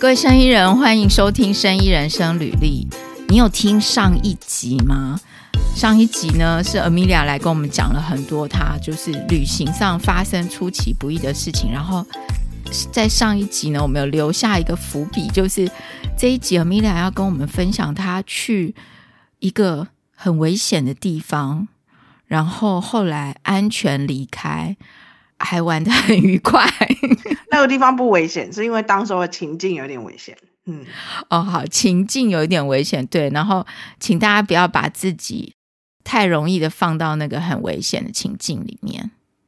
各位生意人，欢迎收听生意人生履历。你有听上一集吗？上一集呢是 Amelia 来跟我们讲了很多她就是旅行上发生出其不意的事情，然后在上一集呢我们有留下一个伏笔，就是这一集 Amelia 要跟我们分享她去一个很危险的地方，然后后来安全离开，还玩得很愉快。 那个地方不危险，是因为当时的情境有点危险。 好，情境有一点危险，对，然后请大家不要把自己太容易的放到那个很危险的情境里面。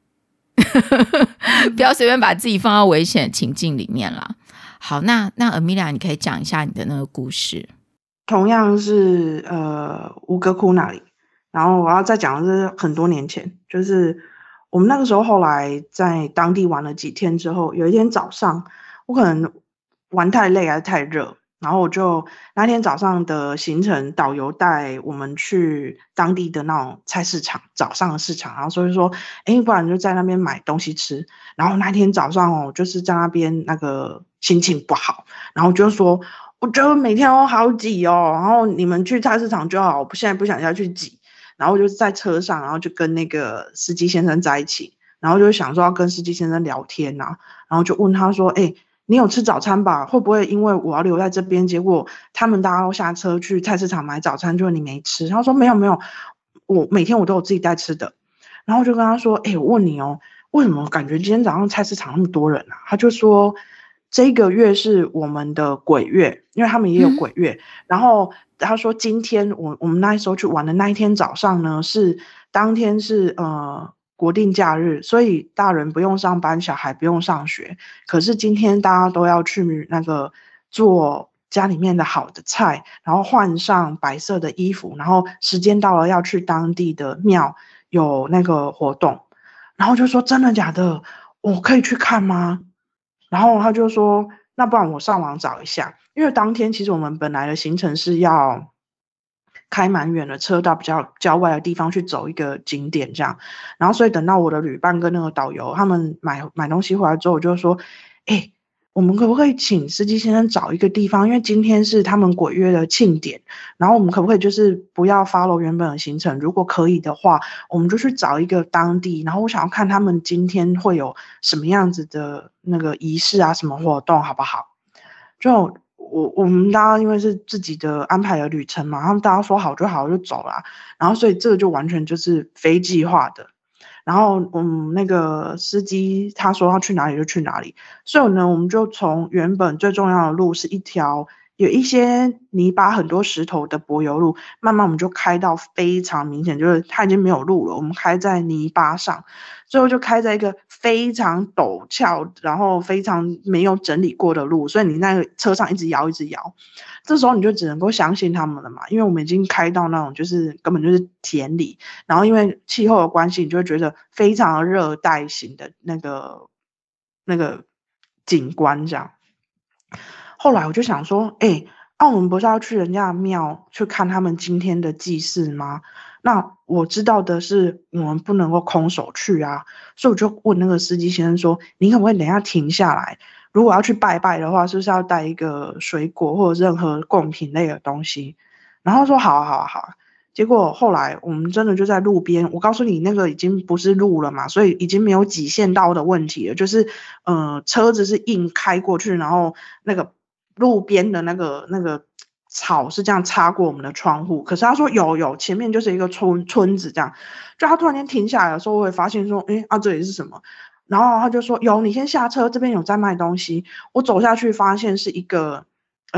不要随便把自己放到危险的情境里面啦。好，那 Amelia 你可以讲一下你的那个故事。 同样是吴哥窟那里，然后我要再讲的是很多年前，就是我们那个时候后来在当地玩了几天之后，有一天早上我可能玩太累还是太热，然后我就那天早上的行程，导游带我们去当地的那种菜市场，早上的市场，然后所以说不然就在那边买东西吃。然后那天早上就是在那边那个心情不好，然后就说我觉得每天都好挤哦，然后你们去菜市场就好，我现在不想要去挤。然后就在车上，然后就跟那个司机先生在一起，然后就想说要跟司机先生聊天啊，然后就问他说你有吃早餐吧？会不会因为我要留在这边，结果他们大家都下车去菜市场买早餐，就你没吃？他说没有，我每天我都有自己带吃的。然后就跟他说我问你为什么感觉今天早上菜市场那么多人啊？他就说这个月是我们的鬼月，因为他们也有鬼月。然后他说今天我们那时候去玩的那一天早上呢，是当天是国定假日，所以大人不用上班，小孩不用上学。可是今天大家都要去那个做家里面的好的菜，然后换上白色的衣服，然后时间到了要去当地的庙有那个活动。然后就说真的假的？我可以去看吗？然后他就说那不然我上网找一下，因为当天其实我们本来的行程是要开蛮远的车到比较郊外的地方去走一个景点这样。然后所以等到我的旅伴跟那个导游他们买东西回来之后，我就说我们可不可以请司机先生找一个地方，因为今天是他们鬼月的庆典，然后我们可不可以就是不要 follow 原本的行程，如果可以的话我们就去找一个当地，然后我想要看他们今天会有什么样子的那个仪式啊，什么活动好不好？就我们大家因为是自己的安排的旅程嘛，他们大家说好就好就走了，然后所以这个就完全就是非计划的。然后那个司机他说要去哪里就去哪里，所以呢我们就从原本最重要的路是一条有一些泥巴很多石头的柏油路，慢慢我们就开到非常明显就是它已经没有路了，我们开在泥巴上，最后就开在一个非常陡峭然后非常没有整理过的路，所以你那个车上一直摇，这时候你就只能够相信他们了嘛，因为我们已经开到那种就是根本就是田里，然后因为气候的关系，你就会觉得非常热带型的那个景观这样。后来我就想说我们不是要去人家的庙去看他们今天的祭祀吗？那我知道的是我们不能够空手去啊，所以我就问那个司机先生说你可不可以等一下停下来，如果要去拜拜的话是不是要带一个水果或者任何贡品类的东西？然后说好啊。结果后来我们真的就在路边，我告诉你那个已经不是路了嘛，所以已经没有几线道的问题了，就是车子是硬开过去，然后那个路边的那个草是这样擦过我们的窗户，可是他说有前面就是一个村子这样，就他突然间停下来的时候，我会发现说这里是什么？然后他就说有，你先下车，这边有在卖东西。我走下去发现是一个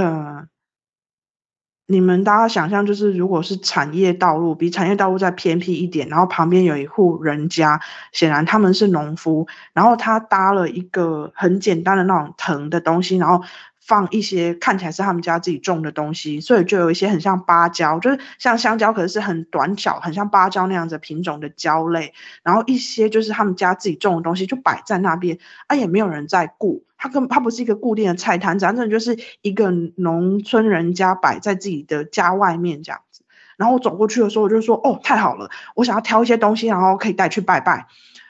你们大家想象就是如果是产业道路，比产业道路再偏僻一点，然后旁边有一户人家，显然他们是农夫，然后他搭了一个很简单的那种藤的东西，然后放一些看起来是他们家自己种的东西，所以就有一些很像芭蕉，就是像香蕉，可是很短小，很像芭蕉那样子品种的蕉类，然后一些就是他们家自己种的东西就摆在那边，也没有人在顾，它不是一个固定的菜摊子，真的就是一个农村人家摆在自己的家外面这样子。然后我走过去的时候，我就说太好了，我想要挑一些东西，然后可以带去拜拜。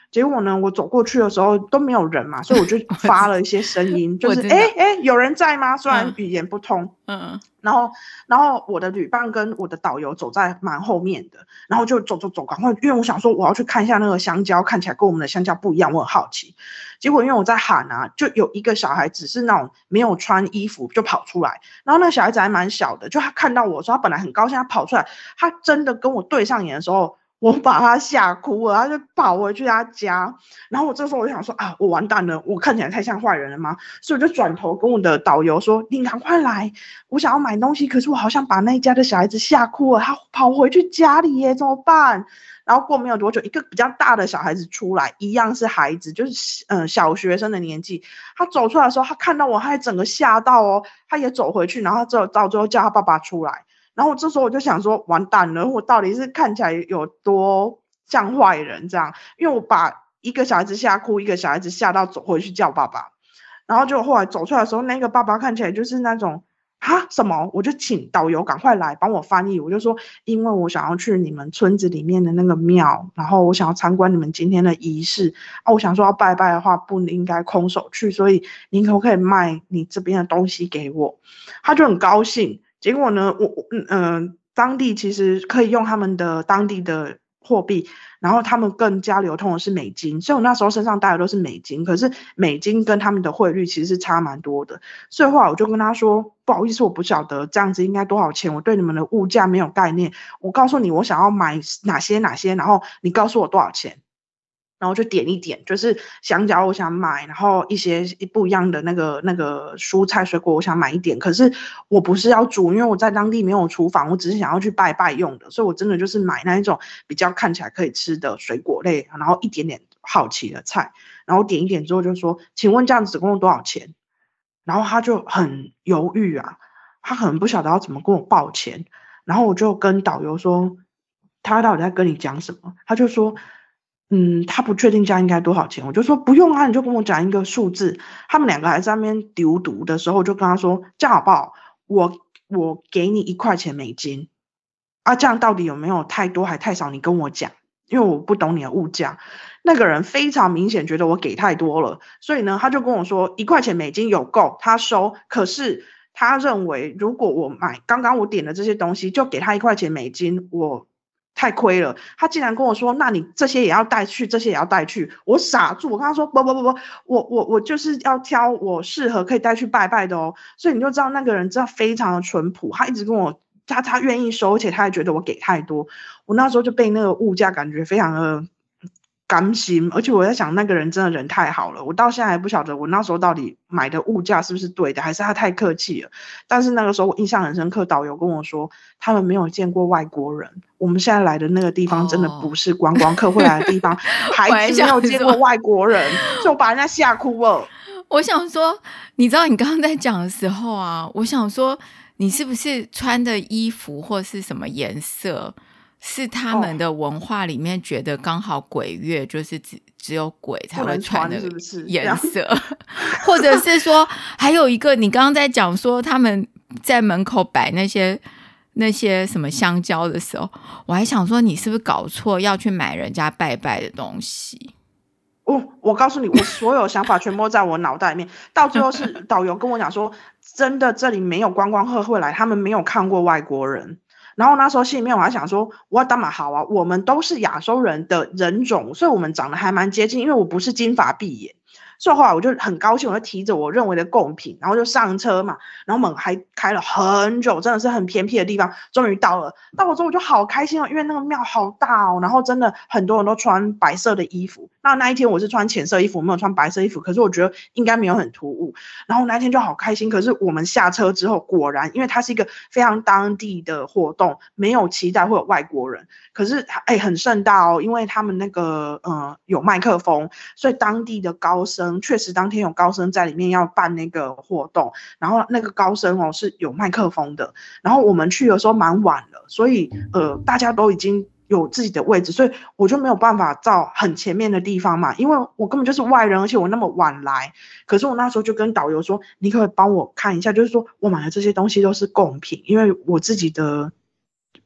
结果呢，我走过去的时候都没有人嘛，所以我就发了一些声音，就是有人在吗？虽然语言不通，然后我的旅伴跟我的导游走在蛮后面的，然后就走，赶快，因为我想说我要去看一下那个香蕉，看起来跟我们的香蕉不一样，我很好奇。结果因为我在喊啊，就有一个小孩子是那种没有穿衣服就跑出来，然后那个小孩子还蛮小的，就他看到我说他本来很高兴，他跑出来，他真的跟我对上眼的时候，我把他吓哭了，他就跑回去他家。然后我这时候我就想说啊，我完蛋了，我看起来太像坏人了吗？所以我就转头跟我的导游说，你赶快来，我想要买东西，可是我好像把那一家的小孩子吓哭了，他跑回去家里耶，怎么办？然后过没有多久，一个比较大的小孩子出来，一样是孩子，就是小学生的年纪。他走出来的时候，他看到我，他还整个吓到哦，他也走回去，然后到最后叫他爸爸出来。然后这时候我就想说，完蛋了，我到底是看起来有多像坏人这样？因为我把一个小孩子吓哭，一个小孩子吓到走回去叫爸爸。然后就后来走出来的时候，那个爸爸看起来就是那种什么，我就请导游赶快来帮我翻译。我就说，因为我想要去你们村子里面的那个庙，然后我想要参观你们今天的仪式啊，我想说要拜拜的话不应该空手去，所以您可不可以卖你这边的东西给我？他就很高兴。结果呢，当地其实可以用他们的当地的货币，然后他们更加流通的是美金，所以我那时候身上带的都是美金，可是美金跟他们的汇率其实是差蛮多的，所以后来我就跟他说，不好意思，我不晓得这样子应该多少钱，我对你们的物价没有概念，我告诉你我想要买哪些，然后你告诉我多少钱。然后就点一点，就是香蕉我想买，然后一些不一样的那个蔬菜水果我想买一点，可是我不是要煮，因为我在当地没有厨房，我只是想要去拜拜用的，所以我真的就是买那一种比较看起来可以吃的水果类，然后一点点好奇的菜，然后点一点之后就说，请问这样子共用多少钱？然后他就很犹豫啊，他可能不晓得要怎么跟我报钱，然后我就跟导游说，他到底在跟你讲什么？他就说他不确定这样应该多少钱，我就说不用啊，你就跟我讲一个数字。他们两个还在那边丢毒的时候，我就跟他说，这样好不好？我给你1块钱美金啊，这样到底有没有太多还太少？你跟我讲，因为我不懂你的物价。那个人非常明显觉得我给太多了，所以呢，他就跟我说1块钱美金有够，他收。可是他认为如果我买刚刚我点的这些东西，就给他1块钱美金，我太亏了。他竟然跟我说，那你这些也要带去，这些也要带去。我傻住，我跟他说不，我就是要挑我适合可以带去拜拜的哦。所以你就知道那个人真的非常的淳朴，他一直跟我他愿意收，而且他还觉得我给太多。我那时候就被那个物价感觉非常的甘心，而且我在想那个人真的人太好了，我到现在还不晓得我那时候到底买的物价是不是对的，还是他太客气了。但是那个时候我印象很深刻，导游跟我说他们没有见过外国人，我们现在来的那个地方真的不是观光客会来的地方，孩子没有见过外国人，所以我把人家吓哭了。 我想说，你知道你刚刚在讲的时候啊，我想说你是不是穿的衣服或是什么颜色是他们的文化里面觉得刚好鬼月就是只有鬼才会穿的颜色，或者是说还有一个你刚刚在讲说他们在门口摆那些什么香蕉的时候，我还想说你是不是搞错要去买人家拜拜的东西。 我告诉你，我所有想法全部在我脑袋里面，到最后是导游跟我讲说，真的这里没有观光客会来，他们没有看过外国人。然后那时候心里面我还想说，我当然好啊，我们都是亚洲人的人种，所以我们长得还蛮接近，因为我不是金发碧眼。所以后来我就很高兴，我就提着我认为的贡品，然后就上车嘛，然后我们还开了很久，真的是很偏僻的地方，终于到了。到了之后我就好开心哦，因为那个庙好大哦，然后真的很多人都穿白色的衣服。那一天我是穿浅色衣服，我没有穿白色衣服，可是我觉得应该没有很突兀。然后那一天就好开心，可是我们下车之后，果然因为它是一个非常当地的活动，没有期待会有外国人，可是很盛大哦，因为他们那个有麦克风，所以当地的高僧确实当天有高僧在里面要办那个活动，然后那个高僧哦是有麦克风的，然后我们去的时候蛮晚了，所以大家都已经有自己的位置，所以我就没有办法到很前面的地方嘛，因为我根本就是外人，而且我那么晚来。可是我那时候就跟导游说，你可不可以帮我看一下，就是说我买的这些东西都是贡品，因为我自己的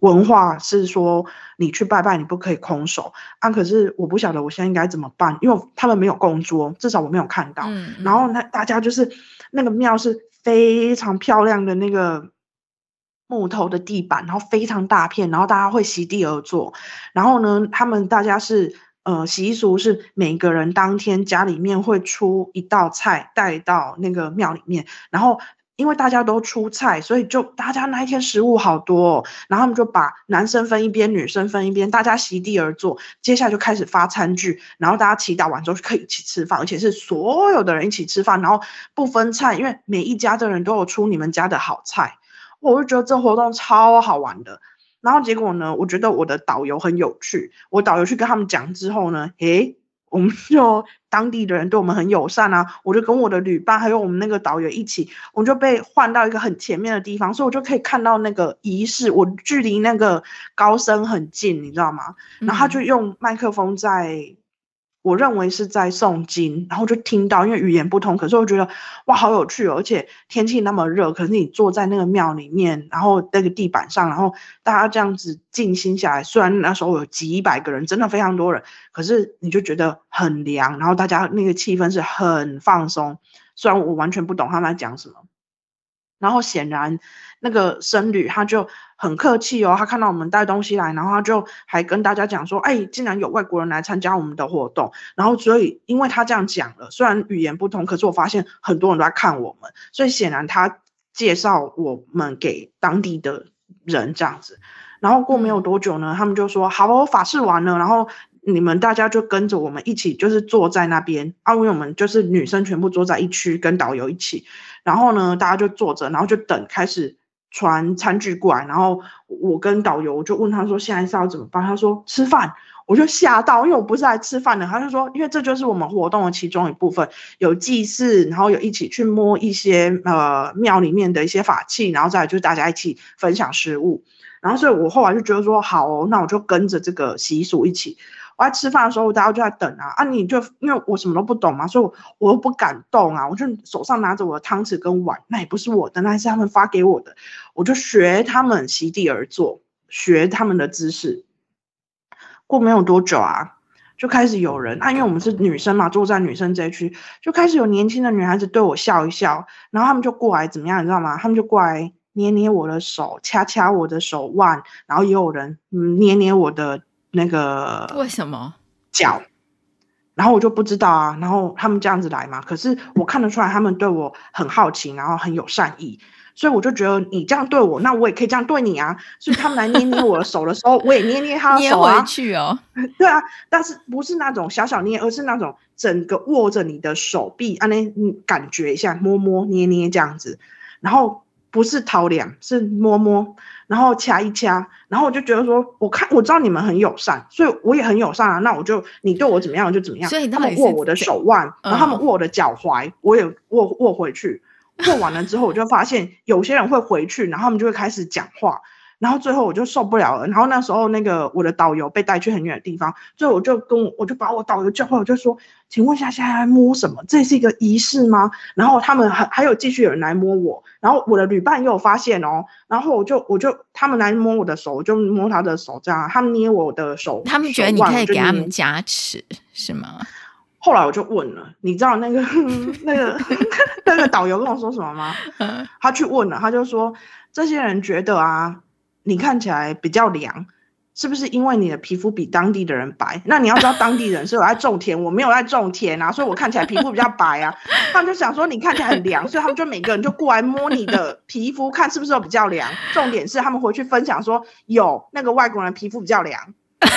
文化是说你去拜拜你不可以空手啊，可是我不晓得我现在应该怎么办，因为他们没有供桌，至少我没有看到。然后大家就是那个庙是非常漂亮的那个木头的地板，然后非常大片，然后大家会席地而坐。然后呢，大家是习俗是每个人当天家里面会出一道菜带到那个庙里面，然后因为大家都出菜，所以就大家那一天食物好多哦，然后他们就把男生分一边，女生分一边，大家席地而坐，接下来就开始发餐具，然后大家祈祷完之后就可以一起吃饭，而且是所有的人一起吃饭，然后不分菜，因为每一家的人都有出你们家的好菜。我就觉得这活动超好玩的。然后结果呢，我觉得我的导游很有趣，我导游去跟他们讲之后呢，我们就当地的人对我们很友善啊，我就跟我的旅伴还有我们那个导游一起，我们就被换到一个很前面的地方，所以我就可以看到那个仪式，我距离那个高僧很近，你知道吗？然后他就用麦克风在我认为是在诵经，然后就听到，因为语言不通，可是我觉得哇好有趣哦，而且天气那么热，可是你坐在那个庙里面，然后那个地板上，然后大家这样子静心下来，虽然那时候有几百个人，真的非常多人，可是你就觉得很凉，然后大家那个气氛是很放松，虽然我完全不懂他们在讲什么。然后显然那个僧侣他就很客气哦，他看到我们带东西来，然后他就还跟大家讲说，竟然有外国人来参加我们的活动，然后所以因为他这样讲了，虽然语言不通，可是我发现很多人都在看我们，所以显然他介绍我们给当地的人这样子。然后过没有多久呢，他们就说好哦，法事完了，然后你们大家就跟着我们一起就是坐在那边啊，因为我们就是女生全部坐在一区跟导游一起，然后呢大家就坐着，然后就等开始传餐具过来，然后我跟导游就问他说现在是要怎么办，他说吃饭。我就吓到，因为我不是来吃饭的，他就说因为这就是我们活动的其中一部分，有祭祀，然后有一起去摸一些庙里面的一些法器，然后再来就是大家一起分享食物。然后所以我后来就觉得说好哦，那我就跟着这个习俗一起。我在吃饭的时候大家就在等啊，你就因为我什么都不懂嘛，所以我又不敢动啊，我就手上拿着我的汤匙跟碗，那也不是我的，那是他们发给我的，我就学他们席地而坐，学他们的姿势。过没有多久啊，就开始有人因为我们是女生嘛，坐在女生这一区，就开始有年轻的女孩子对我笑一笑，然后他们就过来怎么样你知道吗？他们就过来捏捏我的手，掐掐我的手腕，然后也有人捏捏我的那个为什么脚，然后我就不知道啊，然后他们这样子来嘛，可是我看得出来他们对我很好奇，然后很有善意，所以我就觉得你这样对我，那我也可以这样对你啊，所以他们来捏捏我的手的时候，我也捏捏他的手啊， 捏回去哦。 对啊，但是不是那种小小捏，而是那种整个握着你的手臂，你感觉一下，摸摸捏捏这样子，然后不是掏两，是摸摸，然后掐一掐，然后我就觉得说，我知道你们很友善，所以我也很友善啊，那你对我怎么样就怎么样。 所以他们握我的手腕，然后他们握我的脚踝，我也握回去。握完了之后，我就发现有些人会回去，然后他们就会开始讲话，然后最后我就受不了了。然后那时候我的导游被带去很远的地方，所以我就把我导游叫回来，我就说，请问一下现在在摸什么？这是一个仪式吗？然后他们还有继续有人来摸我，然后我的旅伴也有发现哦，然后我就他们来摸我的手，我就摸他的手，这样他们捏我的手， 他们觉得你可以给他们加持是吗？ 后来我就问了，你知道那个导游跟我说什么吗？他去问了，他就说这些人觉得啊，你看起来比较凉，是不是因为你的皮肤比当地的人白？那你要知道当地人是有在种田，我没有在种田啊，所以我看起来皮肤比较白啊。他们就想说你看起来很凉，所以他们就每个人就过来摸你的皮肤，看是不是有比较凉。重点是他们回去分享说，有那个外国人的皮肤比较凉。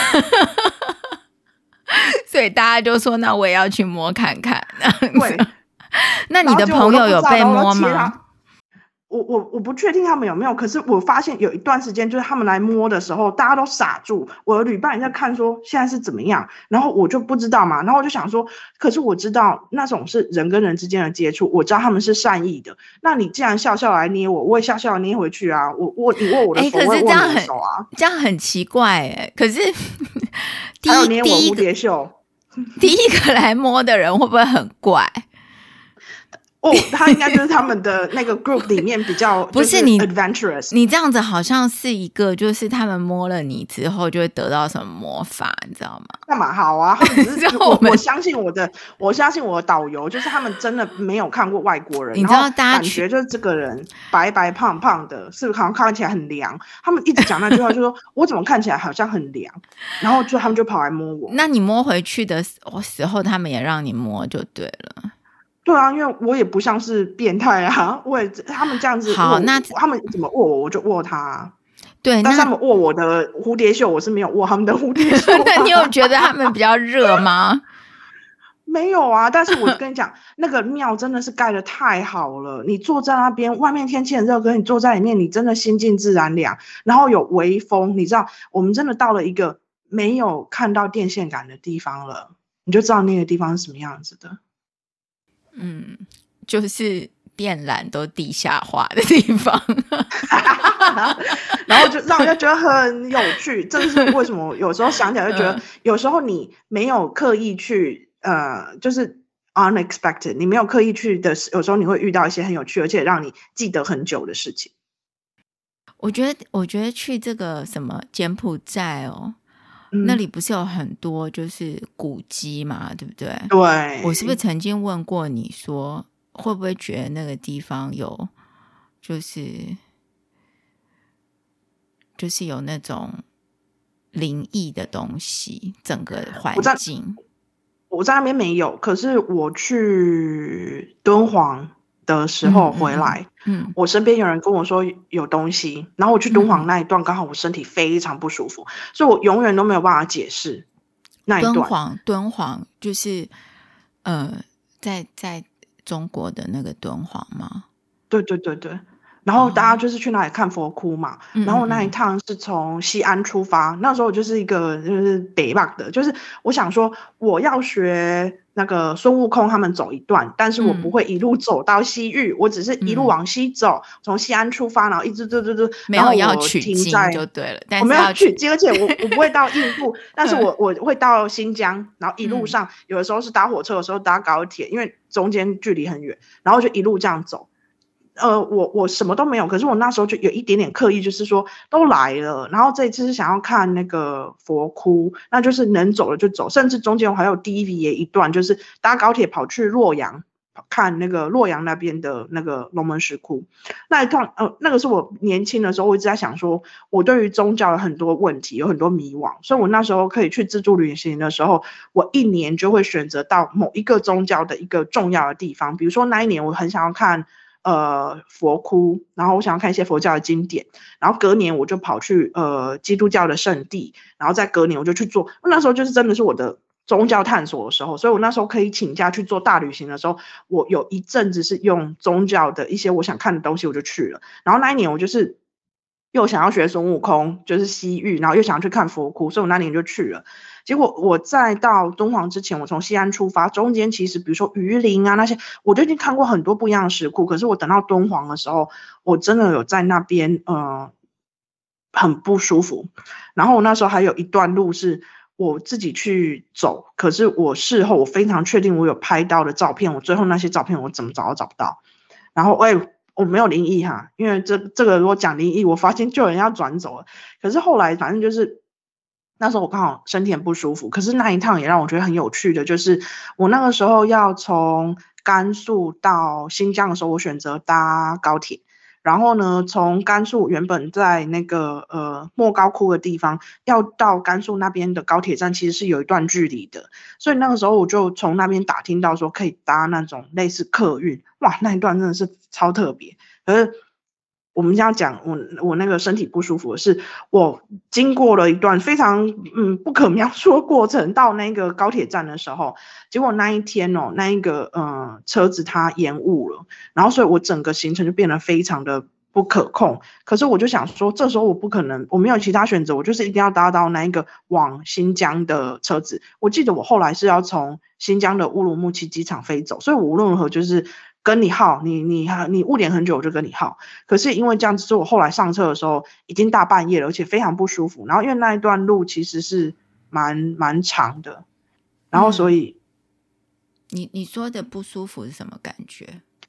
所以大家就说那我也要去摸看看。 对， 那你的朋友有被摸吗？ 我不确定他们有没有，可是我发现有一段时间就是他们来摸的时候大家都傻住，我的旅伴也在看说现在是怎么样，然后我就不知道嘛，然后我就想说可是我知道那种是人跟人之间的接触，我知道他们是善意的，那你既然笑笑来捏我，我也笑笑捏回去啊，你握我的手，我也握你的手啊， 这样很奇怪可是还有捏我蝴蝶袖， 第一个来摸的人会不会很怪？ 他应该就是他们的那个 group 里面比较不是你 adventurous。 你这样子好像是一个，就是他们摸了你之后就会得到什么魔法，你知道吗？ 那蛮好啊，他们只是我相信我的导游，就是他们真的没有看过外国人， 你知道大家感觉就是这个人白白胖胖的，是不是好像看起来很凉？他们一直讲那句话，就说我怎么看起来好像很凉，然后他们就跑来摸我。 那你摸回去的时候，他们也让你摸就对了。 对啊，因为我也不像是变态啊，他们这样子好，那他们怎么握我就握他啊。 对， 但是他们握我的蝴蝶袖，我是没有握他们的蝴蝶袖。 那你有觉得他们比较热吗？ 没有啊，但是我跟你讲，那个庙真的是盖得太好了。你坐在那边，外面天气很热，可是你坐在里面，你真的心静自然凉，然后有微风。你知道，我们真的到了一个没有看到电线杆的地方了，你就知道那个地方是什么样子的。 就是电缆都地下化的地方。 然后就让人家觉得很有趣。这是为什么有时候想起来就觉得，有时候你没有刻意去就是 unexpected， 你没有刻意去的，有时候你会遇到一些很有趣而且让你记得很久的事情。 我觉得去这个什么柬埔寨那里不是有很多就是古迹嘛，对不对？ 对。 我是不是曾经问过你说，会不会觉得那个地方有就是有那种灵异的东西，整个环境？ 我在那边没有，可是我去敦煌的时候回来，我身边有人跟我说有东西，然后我去敦煌那一段刚好我身体非常不舒服，所以我永远都没有办法解释那一段。 敦煌就是在中国的那个敦煌吗？ 对对对对。然后大家就是去那里看佛窟嘛，然后那一趟是从西安出发，那时候我就是一个就是北方的，就是我想说我要学那个孙悟空他们走一段，但是我不会一路走到西域，我只是一路往西走，从西安出发，然后一直没有要取经就对了，但是我没有取经，而且我不会到印度，但是我会到新疆，然后一路上有的时候是搭火车，有时候搭高铁，因为中间距离很远，然后就一路这样走。我什么都没有，可是我那时候就有一点点刻意，就是说都来了，然后这一次是想要看那个佛窟，那就是能走了就走，甚至中间我还有 deviate 一段，就是搭高铁跑去洛阳看那个洛阳那边的那个龙门石窟。那一趟那个是我年轻的时候，我一直在想说，我对于宗教有很多问题，有很多迷惘，所以我那时候可以去自助旅行的时候，我一年就会选择到某一个宗教的一个重要的地方，比如说那一年我很想要看佛窟，然后我想要看一些佛教的经典，然后隔年我就跑去基督教的圣地，然后再隔年我就去做，那时候就是真的是我的宗教探索的时候，所以我那时候可以请假去做大旅行的时候，我有一阵子是用宗教的一些我想看的东西我就去了，然后那一年我就是又想要学孙悟空，就是西域，然后又想要去看佛窟，所以我那年就去了。结果我在到敦煌之前，我从西安出发，中间其实比如说榆林啊那些，我就已经看过很多不一样的石窟。可是我等到敦煌的时候，我真的有在那边很不舒服。然后我那时候还有一段路是我自己去走，可是我事后我非常确定我有拍到的照片，我最后那些照片我怎么找都找不到。然后我没有灵异哈，因为这个如果讲灵异，我发现就有人要转走了。可是后来反正就是那时候我刚好身体很不舒服，可是那一趟也让我觉得很有趣的，就是我那个时候要从甘肃到新疆的时候，我选择搭高铁。然后呢，从甘肃原本在那个莫高窟的地方，要到甘肃那边的高铁站，其实是有一段距离的。所以那个时候我就从那边打听到说可以搭那种类似客运，哇，那一段真的是超特别。可是我们这样讲，我那个身体不舒服的是，我经过了一段非常不可描述的过程，到那个高铁站的时候，结果那一天那一个车子它延误了，然后所以我整个行程就变得非常的不可控。可是我就想说，这时候我不可能，我没有其他选择，我就是一定要搭到那一个往新疆的车子。我记得我后来是要从新疆的乌鲁木齐机场飞走，所以我无论如何就是跟你耗，你误点很久我就跟你耗。可是因为这样子，我后来上车的时候已经大半夜了，而且非常不舒服。然后因为那一段路其实是蛮长的，然后所以你说的不舒服是什么感觉？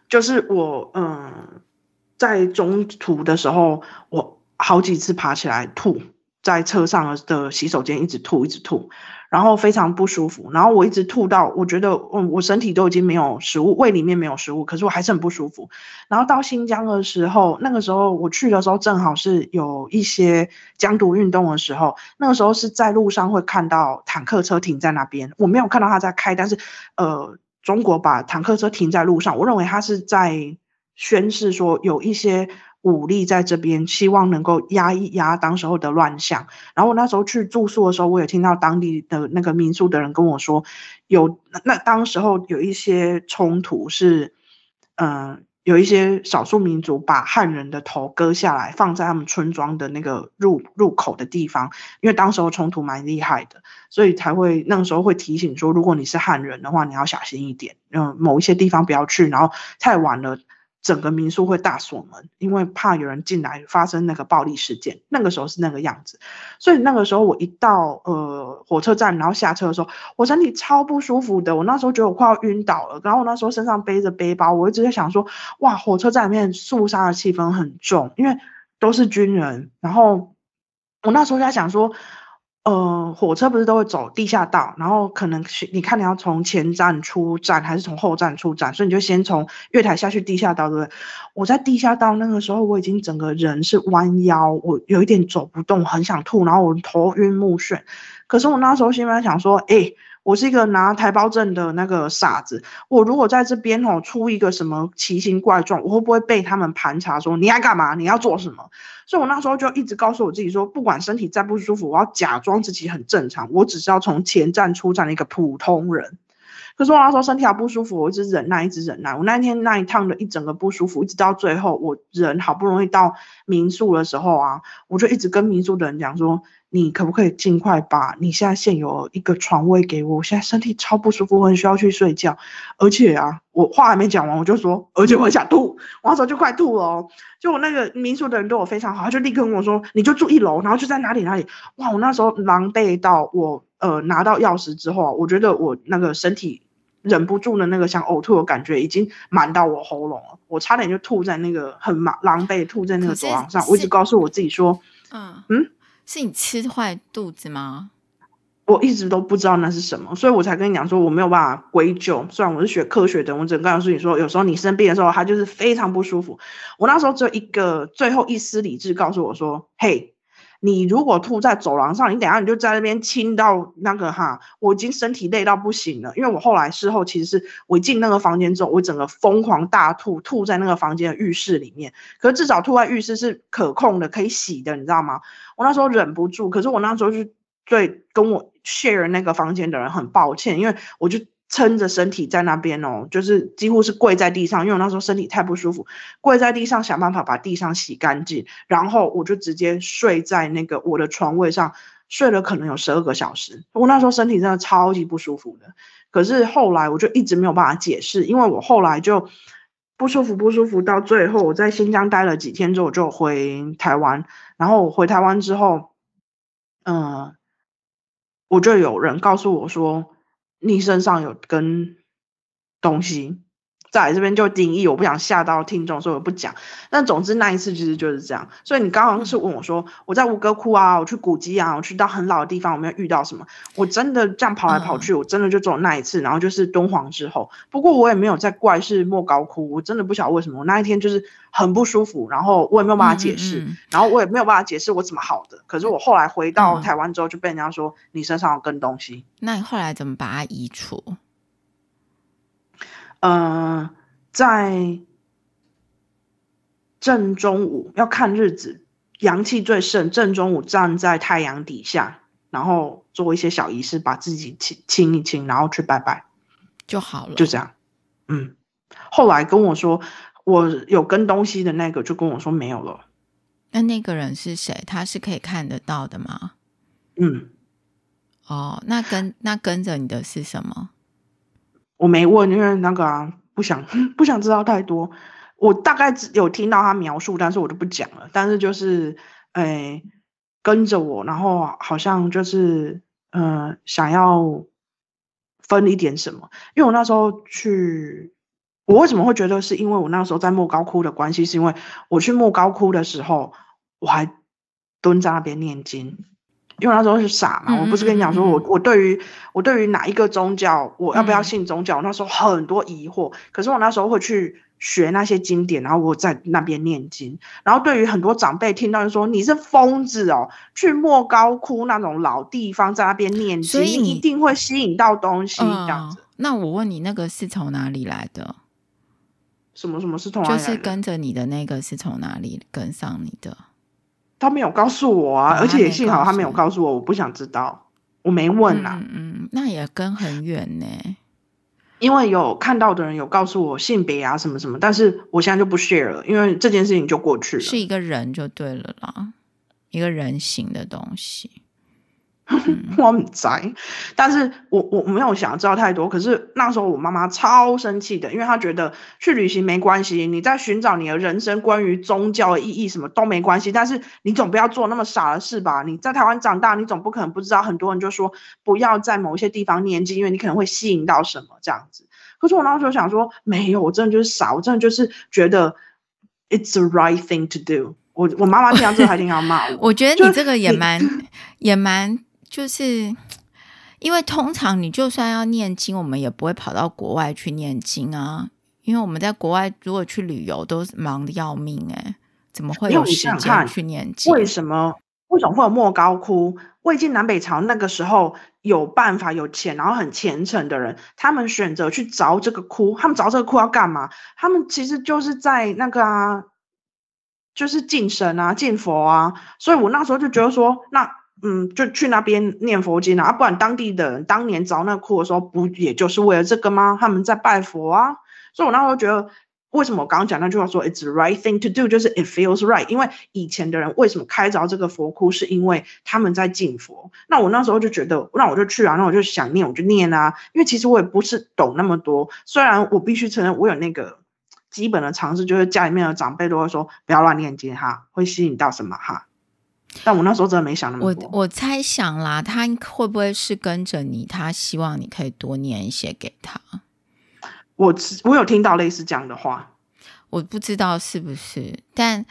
就是我在中途的时候，我好几次爬起来吐，在车上的洗手间一直吐一直吐，然后非常不舒服，然后我一直吐到我觉得我身体都已经没有食物，胃里面没有食物，可是我还是很不舒服。然后到新疆的时候，那个时候我去的时候正好是有一些疆独运动的时候，那个时候是在路上会看到坦克车停在那边，我没有看到他在开，但是中国把坦克车停在路上，我认为他是在宣示说有一些武力在这边，希望能够压一压当时候的乱象。然后我那时候去住宿的时候，我也听到当地的那个民宿的人跟我说，那当时候有一些冲突是，有一些少数民族把汉人的头割下来，放在他们村庄的那个入口的地方，因为当时候冲突蛮厉害的，所以才会那个时候会提醒说，如果你是汉人的话，你要小心一点，某一些地方不要去，然后太晚了。整个民宿会大锁门，因为怕有人进来发生那个暴力事件。那个时候是那个样子，所以那个时候我一到火车站，然后下车的时候，我身体超不舒服的。我那时候觉得我快要晕倒了，然后我那时候身上背着背包，我一直在想说，哇，火车站里面肃杀的气氛很重，因为都是军人。然后我那时候在想说，火车不是都会走地下道，然后可能你看你要从前站出站还是从后站出站，所以你就先从月台下去地下道，对不对？我在地下道那个时候，我已经整个人是弯腰，我有一点走不动，很想吐，然后我头晕目眩。可是我那时候心里面想说，我是一个拿台胞证的那个傻子，我如果在这边出一个什么奇形怪状，我会不会被他们盘查说你要干嘛，你要做什么？所以我那时候就一直告诉我自己说，不管身体再不舒服，我要假装自己很正常，我只是要从前站出站的一个普通人。可是我那时候身体好不舒服，我一直忍耐，一直忍耐。我那天那一趟的一整个不舒服，一直到最后，我人好不容易到民宿的时候啊，我就一直跟民宿的人讲说，你可不可以尽快把你现在现有一个床位给我？我现在身体超不舒服，我很需要去睡觉。而且啊，我话还没讲完，我就说，而且我很想吐，我那时候就快吐了哦。就我那个民宿的人对我非常好，他就立刻跟我说，你就住1楼，然后就在哪里哪里。哇，我那时候狼狈到我拿到钥匙之后，我觉得我那个身体忍不住的那个想呕吐的感觉已经满到我喉咙了，我差点就吐在那个很狼狈吐在那个走廊上。我一直告诉我自己说， 是你吃坏肚子吗？ 我一直都不知道那是什么，所以我才跟你讲说我没有办法归咎。虽然我是学科学的，我只能告诉你说，有时候你生病的时候，它就是非常不舒服。我那时候只有一个最后一丝理智告诉我说，嘿，你如果吐在走廊上，你等一下你就在那边亲到那个我已经身体累到不行了。因为我后来事后其实是我一进那个房间之后，我整个疯狂大吐在那个房间的浴室里面。可是至少吐在浴室是可控的，可以洗的，你知道吗？我那时候忍不住，可是我那时候就对跟我 share 那个房间的人很抱歉，因为我就撑着身体在那边就是几乎是跪在地上，因为我那时候身体太不舒服，跪在地上想办法把地上洗干净，然后我就直接睡在那个我的床位上，睡了可能有12个小时。我那时候身体真的超级不舒服的，可是后来我就一直没有办法解释，因为我后来就不舒服到最后，我在新疆待了几天之后，我就回台湾，然后我回台湾之后，我就有人告诉我说，你身上有跟东西。再来这边就定义，我不想吓到听众，所以我不讲。但总之那一次其实就是这样。所以你刚刚是问我说，我在吴哥窟啊，我去古迹啊，我去到很老的地方，我没有遇到什么。我真的这样跑来跑去，我真的就只有那一次，然后就是敦煌之后。不过我也没有在怪是莫高窟，我真的不晓得为什么我那一天就是很不舒服，然后我也没有办法解释，然后我也没有办法解释我怎么好的。可是我后来回到台湾之后，就被人家说你身上有跟东西。 那你后来怎么把它移除？ 在正中午要看日子，阳气最盛，正中午站在太阳底下，然后做一些小仪式，把自己清一清，然后去拜拜就好了。 就这样。后来跟我说我有跟东西的那个就跟我说没有了。 那个人是谁？他是可以看得到的吗？那跟着你的是什么？ 我没问，因为那个不想知道太多。我大概有听到他描述，但是我就不讲了。但是就是跟着我，然后好像就是想要分一点什么。因为我那时候去我为什么会觉得是因为我那时候在莫高窟的关系，是因为我去莫高窟的时候，我还蹲在那边念经。因为那时候是傻嘛，我不是跟你讲说我对于哪一个宗教，我要不要信宗教，那时候很多疑惑。可是我那时候会去学那些经典，然后我在那边念经。然后对于很多长辈听到就说你是疯子哦，去莫高窟那种老地方在那边念经，你一定会吸引到东西这样子。 那我问你，那个是从哪里来的？ 什么是从哪里来的？ 就是跟着你的那个是从哪里跟上你的？ 他没有告诉我啊，而且也幸好他没有告诉我，我不想知道，我没问啊。 那也跟很远呢。 因为有看到的人有告诉我性别啊什么什么，但是我现在就不 share 了，因为这件事情就过去了。 是一个人就对了啦，一个人形的东西。 我不知道，但是我没有想知道太多。可是那时候我妈妈超生气的，因为她觉得去旅行没关系，你在寻找你的人生关于宗教的意义什么都没关系，但是你总不要做那么傻的事吧？你在台湾长大，你总不可能不知道很多人就说不要在某些地方念经，因为你可能会吸引到什么这样子。可是我那时候想说没有，我真的就是傻，我真的就是觉得 it's the right thing to do。我妈妈听到这个还挺要骂我。 我觉得你这个也蛮就是因为通常你就算要念经，我们也不会跑到国外去念经啊，因为我们在国外如果去旅游都忙得要命怎么会有时间去念经？ 为什么会有莫高窟？魏晋南北朝那个时候有办法有钱然后很虔诚的人，他们选择去凿这个窟，他们凿这个窟要干嘛？他们其实就是在那个就是敬神啊敬佛啊，所以我那时候就觉得说就去那边念佛经啊，不然当地的人当年凿那窟的时候，不也就是为了这个吗？他们在拜佛啊，所以我那时候觉得，为什么我刚刚讲那句话说 "It's the right thing to do"， 就是 it feels right， 因为以前的人为什么开凿这个佛窟，是因为他们在敬佛。那我那时候就觉得，那我就去啊，那我就想念我就念啊，因为其实我也不是懂那么多，虽然我必须承认我有那个基本的常识，就是家里面的长辈都会说不要乱念经哈，会吸引到什么哈。但我那时候真的没想那么多。 我猜想啦，他会不会是跟着你，他希望你可以多念一些给他？ 我有听到类似这样的话， 我不知道是不是，但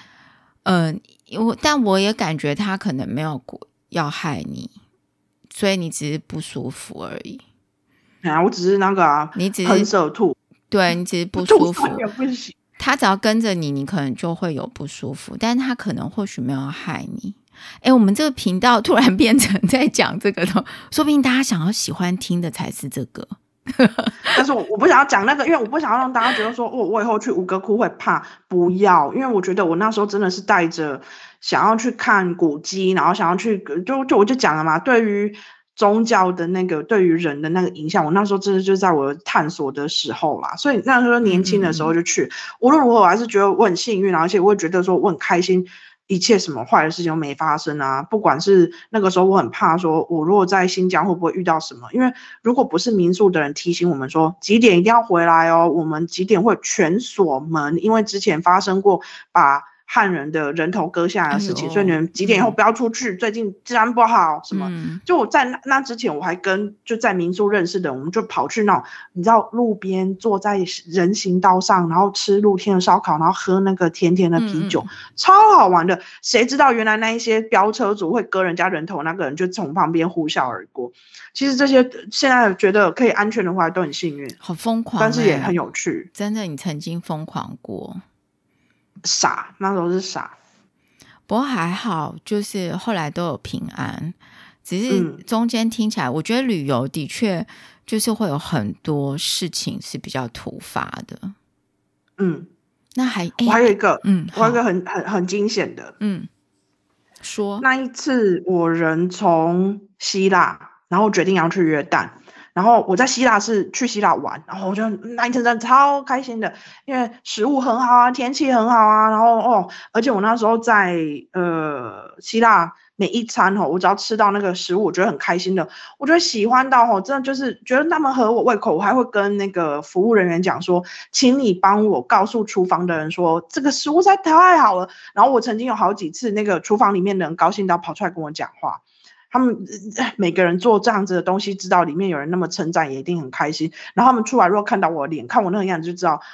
我也感觉他可能没有要害你，所以你只是不舒服而已。 我只是那个你只是喷射吐， 对，你只是不舒服。 不行， 他只要跟着你，你可能就会有不舒服，但他可能或许没有害你。我们这个频道突然变成在讲这个的，说不定大家想要喜欢听的才是这个。 但是我不想要讲那个，因为我不想要让大家觉得说我以后去吴哥窟会怕，不要，因为我觉得我那时候真的是带着想要去看古迹，然后想要去我就讲了嘛，对于宗教的那个对于人的那个影响，我那时候真的就在我探索的时候啦，所以那时候年轻的时候就去，无论如何我还是觉得我很幸运，而且我也觉得说我很开心，一切什么坏的事情都没发生啊。不管是那个时候我很怕说我如果在新疆会不会遇到什么，因为如果不是民宿的人提醒我们说几点一定要回来哦，我们几点会全锁门，因为之前发生过把汉人的人头割下来的事情，所以你们几点以后不要出去，最近治安不好什么。就我在那之前我还跟就在民宿认识的，我们就跑去那种你知道路边坐在人行道上，然后吃露天的烧烤，然后喝那个甜甜的啤酒，超好玩的。谁知道原来那一些飙车族会割人家人头，那个人就从旁边呼啸而过。其实这些现在觉得可以安全的话都很幸运， 好疯狂但是也很有趣。 真的，你曾经疯狂过？ 傻，那时候是傻， 不过还好，就是后来都有平安。只是中间听起来，我觉得旅游的确就是会有很多事情是比较突发的。那我还有一个， 我有一个很惊险的， 说那一次我人从希腊，然后决定要去约旦。然后我在希腊是去希腊玩，然后我就那一天真的超开心的，因为食物很好啊，天气很好啊，然后而且我那时候在希腊每一餐我只要吃到那个食物，我觉得很开心的，我觉得喜欢到真的就是觉得那么合我胃口，我还会跟那个服务人员讲说，请你帮我告诉厨房的人说这个食物实在太好了。然后我曾经有好几次那个厨房里面的人高兴到跑出来跟我讲话。他们每个人做这样子的东西，知道里面有人那么称赞，也一定很开心。然后他们出来如果看到我的脸，看我那个样子，就知道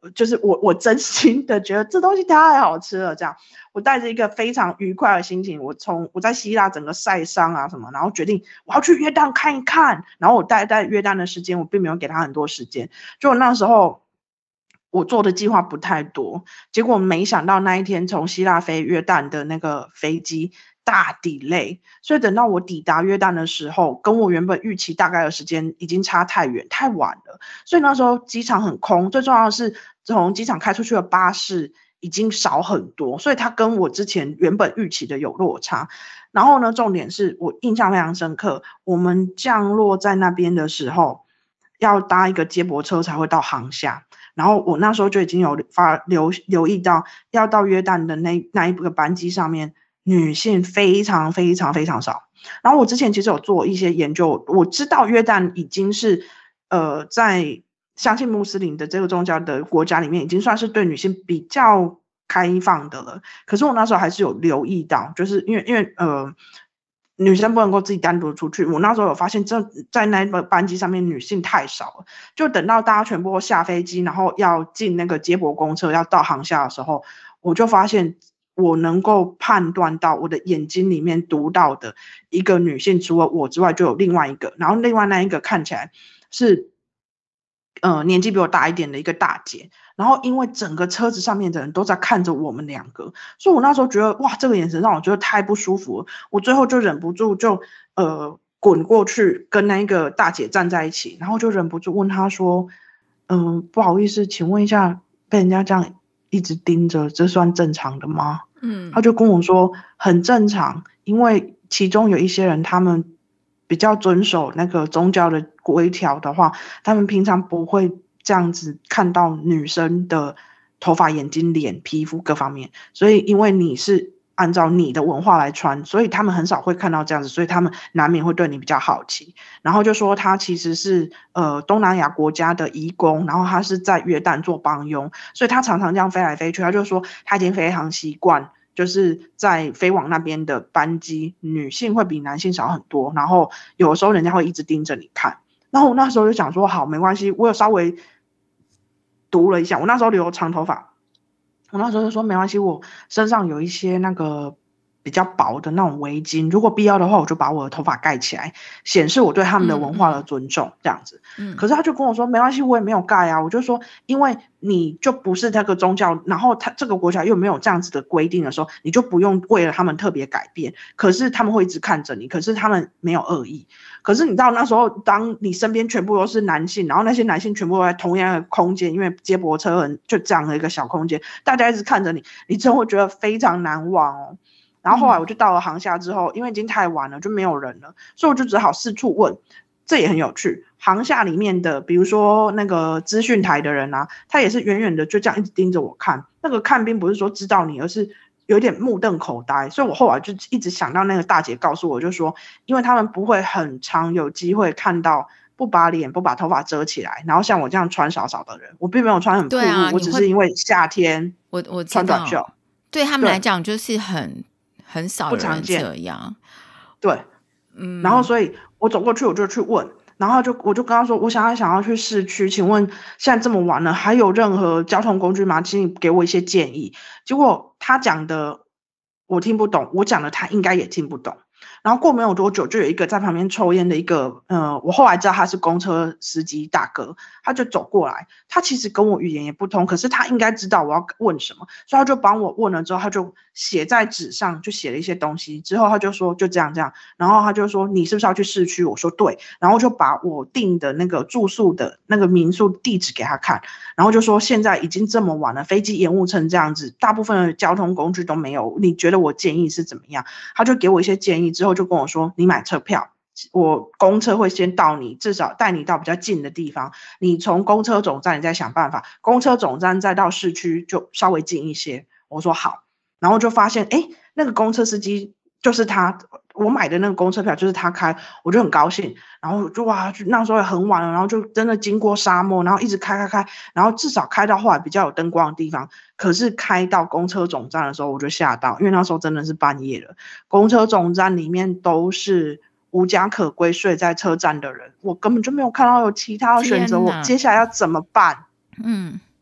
就是我真心的觉得这东西太好吃了，这样我带着一个非常愉快的心情，我在希腊整个晒伤啊什么，然后决定我要去约旦看一看，然后我待约旦的时间我并没有给他很多时间，就那时候我做的计划不太多，结果没想到那一天从希腊飞约旦的那个飞机大 delay， 所以等到我抵达约旦的时候，跟我原本预期大概的时间已经差太远太晚了，所以那时候机场很空，最重要的是从机场开出去的巴士已经少很多，所以它跟我之前原本预期的有落差。然后呢，重点是我印象非常深刻，我们降落在那边的时候要搭一个接驳车才会到航厦，然后我那时候就已经有留意到要到约旦的那一个班机上面女性非常非常非常少。然后我之前其实有做一些研究，我知道约旦已经是在相信穆斯林的这个宗教的国家里面已经算是对女性比较开放的了，可是我那时候还是有留意到，就是因为女生不能够自己单独出去，我那时候有发现在那个班机上面女性太少了，就等到大家全部下飞机，然后要进那个接驳公车要到航厦的时候，我就发现我能够判断到我的眼睛里面读到的一个女性除了我之外就有另外一个，然后另外那一个看起来是年纪比我大一点的一个大姐，然后因为整个车子上面的人都在看着我们两个，所以我那时候觉得哇，这个眼神让我觉得太不舒服了，我最后就忍不住就滚过去跟那个大姐站在一起，然后就忍不住问她说不好意思，请问一下，被人家这样一直盯着，这算正常的吗？她就跟我说很正常，因为其中有一些人他们比较遵守那个宗教的规条的话，他们平常不会这样子看到女生的头发、眼睛、脸、皮肤各方面，所以因为你是按照你的文化来穿，所以他们很少会看到这样子，所以他们难免会对你比较好奇。然后就说他其实是东南亚国家的移工，然后他是在约旦做帮佣，所以他常常这样飞来飞去，他就说他已经非常习惯就是在飞往那边的班机女性会比男性少很多，然后有的时候人家会一直盯着你看，然后我那时候就想说好没关系，我有稍微读了一下，我那时候留长头发，我那时候就说没关系，我身上有一些那个比较薄的那种围巾，如果必要的话我就把我的头发盖起来，显示我对他们的文化的尊重这样子。可是他就跟我说没关系，我也没有盖啊，我就说因为你就不是这个宗教，然后他这个国家又没有这样子的规定的时候，你就不用为了他们特别改变，可是他们会一直看着你，可是他们没有恶意。可是你知道那时候当你身边全部都是男性，然后那些男性全部都在同样的空间，因为接驳车就这样的一个小空间，大家一直看着你，你真会觉得非常难忘哦。然后后来我就到了航厦之后，因为已经太晚了就没有人了，所以我就只好四处问，这也很有趣。航厦里面的比如说那个资讯台的人啊，他也是远远的就这样一直盯着我看，那个看并不是说知道你，而是有点目瞪口呆。所以我后来就一直想到那个大姐告诉我，就说因为他们不会很常有机会看到不把脸不把头发遮起来，然后像我这样穿少少的人，我并没有穿很暴露，我只是因为夏天我穿短袖， 对他们来讲就是很少有人这样。 对，然后所以我走过去我就去问，然后我就跟他说我想要去市区，请问现在这么晚了还有任何交通工具吗？请你给我一些建议。结果他讲的我听不懂，我讲的他应该也听不懂。然后过没有多久就有一个在旁边抽烟的一个我后来知道他是公车司机大哥，他就走过来，他其实跟我语言也不通，可是他应该知道我要问什么，所以他就帮我问了之后，他就写在纸上，就写了一些东西，之后他就说就这样，然后他就说你是不是要去市区？我说对，然后就把我订的那个住宿的那个民宿地址给他看，然后就说现在已经这么晚了，飞机延误成这样子，大部分的交通工具都没有，你觉得我建议是怎么样？他就给我一些建议，之后就跟我说你买车票，我公车会先到你，至少带你到比较近的地方，你从公车总站你再想办法，公车总站再到市区就稍微近一些。我说好，然后就发现那个公车司机就是他，我买的那个公车票就是他开，我就很高兴，然后就哇，那时候也很晚了，然后就真的经过沙漠，然后一直开，然后至少开到后来比较有灯光的地方，可是开到公车总站的时候我就吓到，因为那时候真的是半夜了，公车总站里面都是无家可归睡在车站的人，我根本就没有看到有其他的选择，我接下来要怎么办？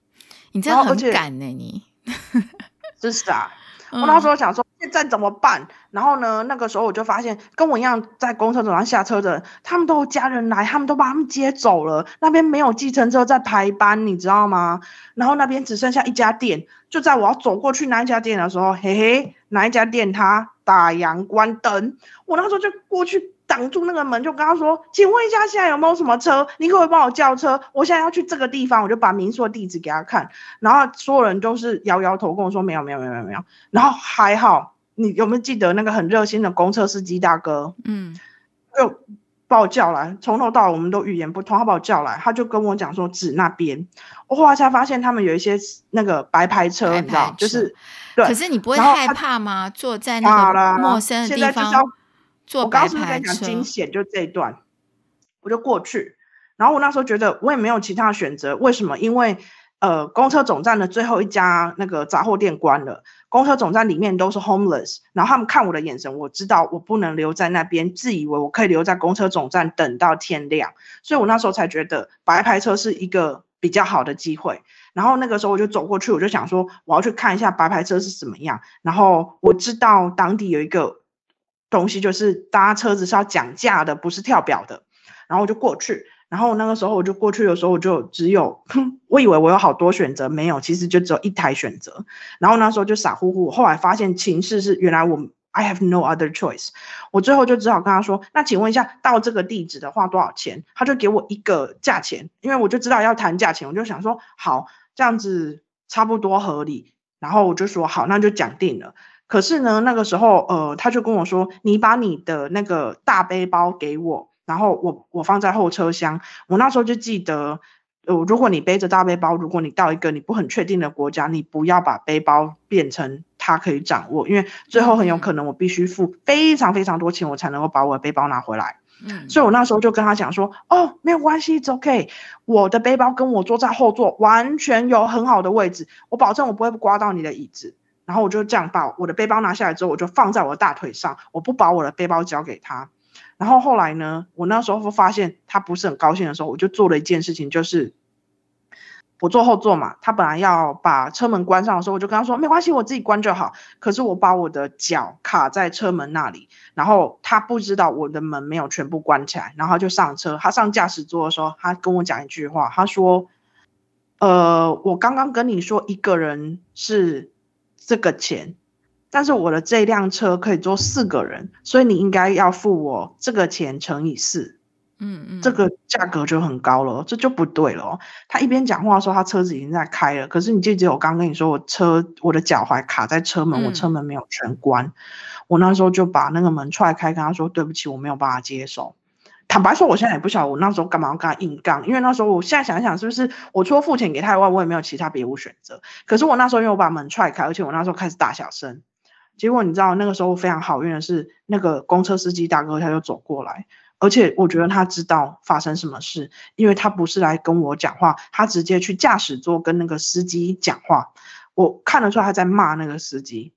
你真的很敢呢，你是傻。我那时候想说现在怎么办，然后呢那个时候我就发现跟我一样在公车走廊下车的人，他们都有家人来，他们都把他们接走了，那边没有计程车在排班，你知道吗？然后那边只剩下一家店，就在我要走过去那一家店的时候，嘿嘿，哪一家店它打烊关灯，我那时候就过去挡住那个门，就跟他说请问一下现在有没有什么车，你可不可以帮我叫车，我现在要去这个地方，我就把民宿的地址给他看，然后所有人都是摇摇头跟我说没有，然后还好你有没有记得那个很热心的公车司机大哥就把我叫来，从头到尾我们都语言不通，他把我叫来，他就跟我讲说指那边，我后来才发现他们有一些那个白牌车你知道，就是对。 可是你不会害怕吗？坐在那个陌生的地方坐白牌车，我刚刚是不是跟你讲惊险就这一段，我就过去，然后我那时候觉得我也没有其他的选择，为什么？因为公车总站的最后一家那个杂货店关了，公车总站里面都是 homeless， 然后他们看我的眼神，我知道我不能留在那边，自以为我可以留在公车总站等到天亮，所以我那时候才觉得白牌车是一个比较好的机会。然后那个时候我就走过去，我就想说我要去看一下白牌车是怎么样，然后我知道当地有一个东西就是搭车子是要讲价的，不是跳表的，然后我就过去，然后那个时候我就过去的时候我就只有我以为我有好多选择，没有，其实就只有一台选择，然后那时候就傻乎乎，后来发现情势是原来I have no other choice， 我最后就只好跟他说那请问一下到这个地址的话多少钱，他就给我一个价钱，因为我就知道要谈价钱，我就想说好这样子差不多合理，然后我就说好那就讲定了。可是呢那个时候他就跟我说你把你的那个大背包给我，然后我放在后车厢，我那时候就记得如果你背着大背包，如果你到一个你不很确定的国家，你不要把背包变成他可以掌握，因为最后很有可能我必须付非常非常多钱我才能够把我的背包拿回来。所以我那时候就跟他讲说没有关系 it's okay， 我的背包跟我坐在后座完全有很好的位置，我保证我不会刮到你的椅子。然后我就这样把我的背包拿下来之后，我就放在我的大腿上，我不把我的背包交给他。然后后来呢我那时候发现他不是很高兴的时候，我就做了一件事情，就是我坐后座嘛，他本来要把车门关上的时候，我就跟他说没关系我自己关就好，可是我把我的脚卡在车门那里，然后他不知道我的门没有全部关起来，然后他就上车，他上驾驶座的时候他跟我讲一句话，他说我刚刚跟你说一个人是这个钱，但是我的这辆车可以坐4个人，所以你应该要付我这个钱乘以4。这个价格就很高了，这就不对了。他一边讲话的时候他车子已经在开了，可是你记得我刚跟你说我的脚踝卡在车门，我车门没有全关，我那时候就把那个门踹开跟他说对不起我没有办法接受。坦白说我现在也不晓得我那时候干嘛要跟他硬杠，因为那时候我现在想一想是不是我除了付钱给他以外我也没有其他别无选择，可是我那时候因为我把门踹开，而且我那时候开始大小声，结果你知道那个时候非常好运的是那个公车司机大哥他就走过来，而且我觉得他知道发生什么事，因为他不是来跟我讲话，他直接去驾驶座跟那个司机讲话，我看得出来他在骂那个司机，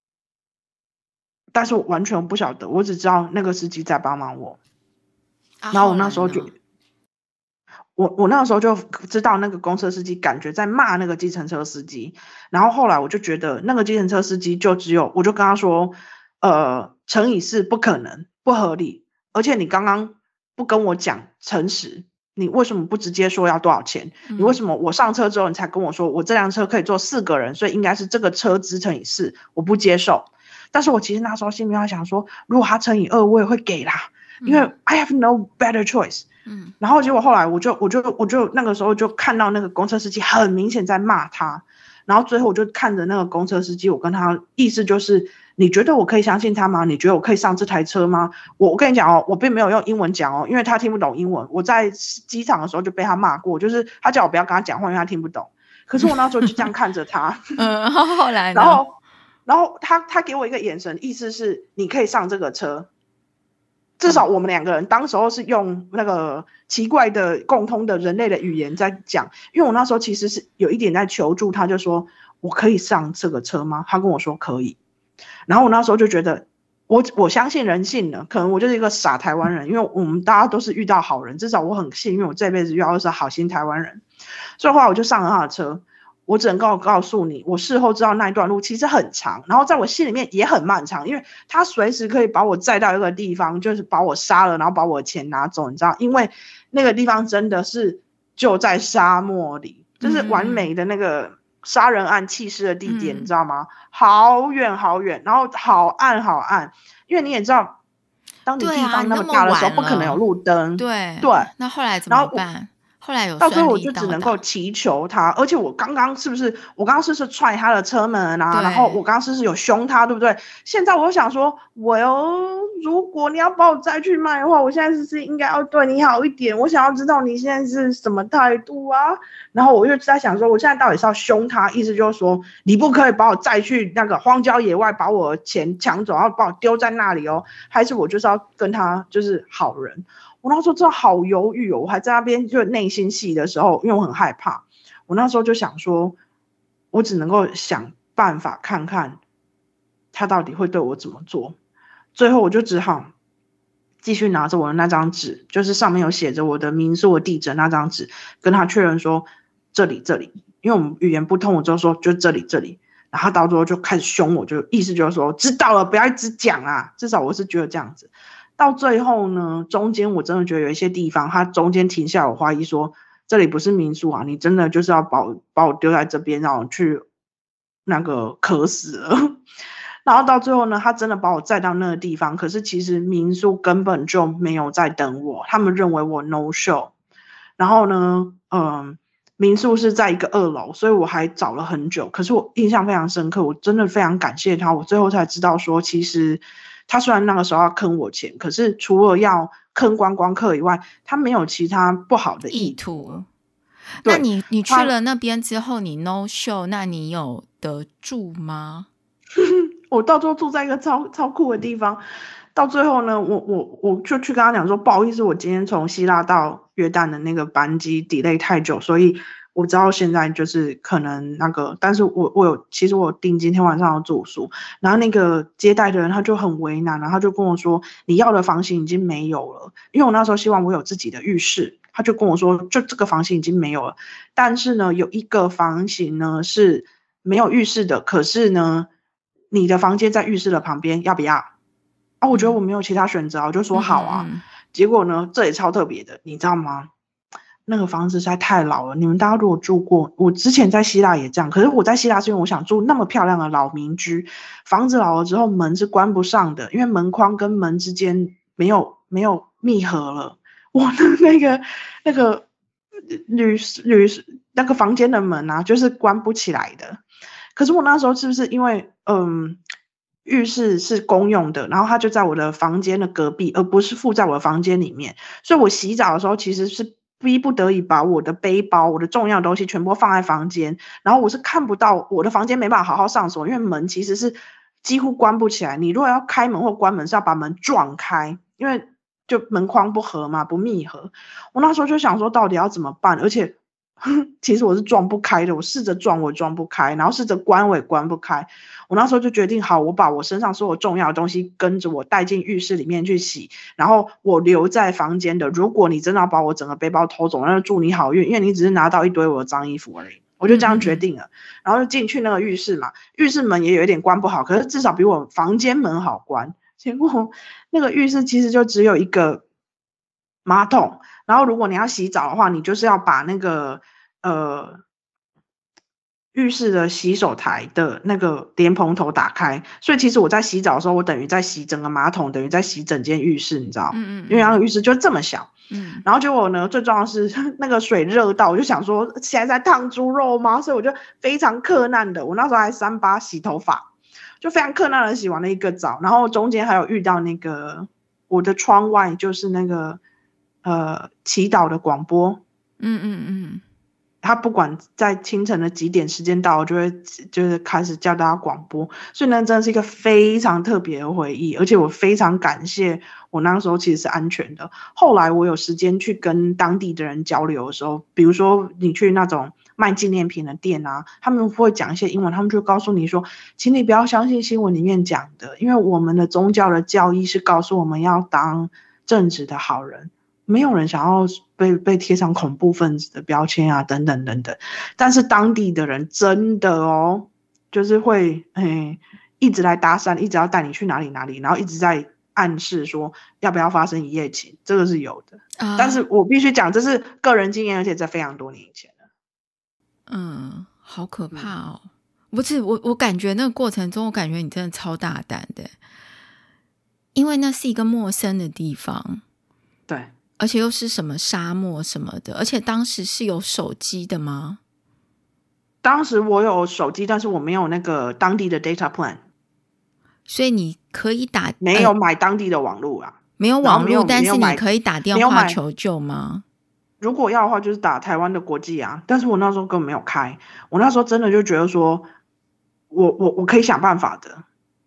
但是我完全不晓得，我只知道那个司机在帮忙我。然后我那时候就我那个时候就知道那个公车司机感觉在骂那个计程车司机，然后后来我就觉得那个计程车司机就我就跟他说乘以4不可能，不合理，而且你刚刚不跟我讲诚实，你为什么不直接说要多少钱？你为什么我上车之后你才跟我说我这辆车可以坐4个人，所以应该是这个车资乘以4，我不接受。但是我其实那时候心里要想说如果他乘以2我也会给啦，因为 I have no better choice。然后结果后来我就那个时候就看到那个公车司机很明显在骂他，然后最后我就看着那个公车司机，我跟他意思就是你觉得我可以相信他吗？你觉得我可以上这台车吗？我跟你讲我并没有用英文讲因为他听不懂英文，我在机场的时候就被他骂过，就是他叫我不要跟他讲话，因为他听不懂，可是我那时候就这样看着他后来呢然后他给我一个眼神，意思是你可以上这个车，至少我们2个人当时候是用那个奇怪的共通的人类的语言在讲，因为我那时候其实是有一点在求助，他就说我可以上这个车吗？他跟我说可以，然后我那时候就觉得我相信人性了，可能我就是一个傻台湾人，因为我们大家都是遇到好人，至少我很幸运我这辈子遇到的是好心台湾人，所以后来我就上了他的车， 我只能告诉你，我事后知道那一段路其实很长，然后在我心里面也很漫长，因为他随时可以把我载到一个地方，就是把我杀了，然后把我的钱拿走，你知道，因为那个地方真的是就在沙漠里，就是完美的那个杀人案弃尸的地点，你知道吗？好远好远，然后好暗好暗，因为你也知道，当你地方那么大的时候，不可能有路灯。 对，那后来怎么办？后来有到最后我就只能够祈求他，而且我刚刚是不是踹他的车门啊？然后我刚刚是不是有凶他，对不对？现在我想说，如果你要把我再去卖的话，我现在是不是应该要对你好一点？我想要知道你现在是什么态度啊？然后我就在想说，我现在到底是要凶他，意思就是说你不可以把我再去那个荒郊野外，把我钱抢走，然后把我丢在那里哦，还是我就是要跟他就是好人？我那时候真的好犹豫哦，我还在那边就内心戏的时候，因为我很害怕，我那时候就想说，我只能够想办法看看他到底会对我怎么做。最后我就只好继续拿着我的那张纸，就是上面有写着我的民宿的地址那张纸，跟他确认说这里，因为我们语言不通，我就说就这里，然后他到最后就开始凶我，就意思就是说知道了，不要一直讲啊，至少我是觉得这样子。到最后呢，中间我真的觉得有一些地方，他中间停下，我怀疑说这里不是民宿啊，你真的就是要把我丢在这边，让我去那个渴死了。然后到最后呢，他真的把我载到那个地方，可是其实民宿根本就没有在等我，他们认为我 no show。然后呢，民宿是在一个2楼，所以我还找了很久。可是我印象非常深刻，我真的非常感谢他。我最后才知道说，其实他虽然那个时候要坑我钱，可是除了要坑观光客以外，他没有其他不好的意图。 那你去了那边之后，你 no show， 那你有得住吗？ 我到最后住在一个超酷的地方。到最后呢，我就去跟他讲说，不好意思，我今天从希腊到约旦的那个班机 delay 太久，所以我知道现在就是可能那个，但是其实我订今天晚上要住宿，然后那个接待的人他就很为难，然后他就跟我说，你要的房型已经没有了，因为我那时候希望我有自己的浴室，他就跟我说，就这个房型已经没有了，但是呢，有一个房型呢是没有浴室的，可是呢，你的房间在浴室的旁边，要不要？啊，我觉得我没有其他选择，我就说好啊。结果呢，这也超特别的，你知道吗？那个房子实在太老了，你们大家如果住过，我之前在希腊也这样，可是我在希腊是因为我想住那么漂亮的老民居，房子老了之后门是关不上的，因为门框跟门之间没有密合了，我的那个那个房间的门啊，就是关不起来的。可是我那时候是不是因为浴室是公用的，然后它就在我的房间的隔壁，而不是附在我的房间里面，所以我洗澡的时候其实是逼不得已把我的背包、我的重要的东西全部放在房间，然后我是看不到我的房间，没办法好好上锁，因为门其实是几乎关不起来，你如果要开门或关门是要把门撞开，因为就门框不合嘛，不密合。我那时候就想说到底要怎么办，而且其实我是撞不开的，我试着撞我撞不开，然后试着关我也关不开。我那时候就决定好，我把我身上所有重要的东西跟着我带进浴室里面去洗，然后我留在房间的，如果你真的要把我整个背包偷走，那就祝你好运，因为你只是拿到一堆我的脏衣服而已。我就这样决定了，然后就进去那个浴室嘛，浴室门也有一点关不好，可是至少比我房间门好关。结果那个浴室其实就只有一个马桶，然后如果你要洗澡的话，你就是要把那个浴室的洗手台的那个莲蓬头打开，所以其实我在洗澡的时候，我等于在洗整个马桶，等于在洗整间浴室，你知道？因为那个浴室就这么小。然后结果呢，最重要的是那个水热到，我就想说现在在烫猪肉吗？所以我就非常克难的，我那时候还3把洗头发，就非常克难的洗完了一个澡，然后中间还有遇到那个我的窗外就是那个祈祷的广播。他不管在清晨的几点时间到，我就是开始叫大家广播，所以那真的是一个非常特别的回忆，而且我非常感谢我那时候其实是安全的。后来我有时间去跟当地的人交流的时候，比如说你去那种卖纪念品的店啊，他们会讲一些英文，他们就告诉你说，请你不要相信新闻里面讲的，因为我们的宗教的教义是告诉我们要当正直的好人， 没有人想要被贴上恐怖分子的标签啊，等等等等。但是当地的人真的哦，就是会一直来搭讪，一直要带你去哪里哪里，然后一直在暗示说要不要发生一夜情，这个是有的。但是我必须讲，这是个人经验，而且在非常多年以前了。 好可怕哦！不是我感觉那个过程中，我感觉你真的超大胆的，因为那是一个陌生的地方， 对， 而且又是什么沙漠什么的，而且当时是有手机的吗？ 当时我有手机，但是我没有那个当地的 data plan， 所以你可以打没有买当地的网络啊， 没有网络，但是你可以打电话求救吗？ 如果要的话，就是打台湾的国际啊，但是我那时候根本没有开，我那时候真的就觉得说，我可以想办法的，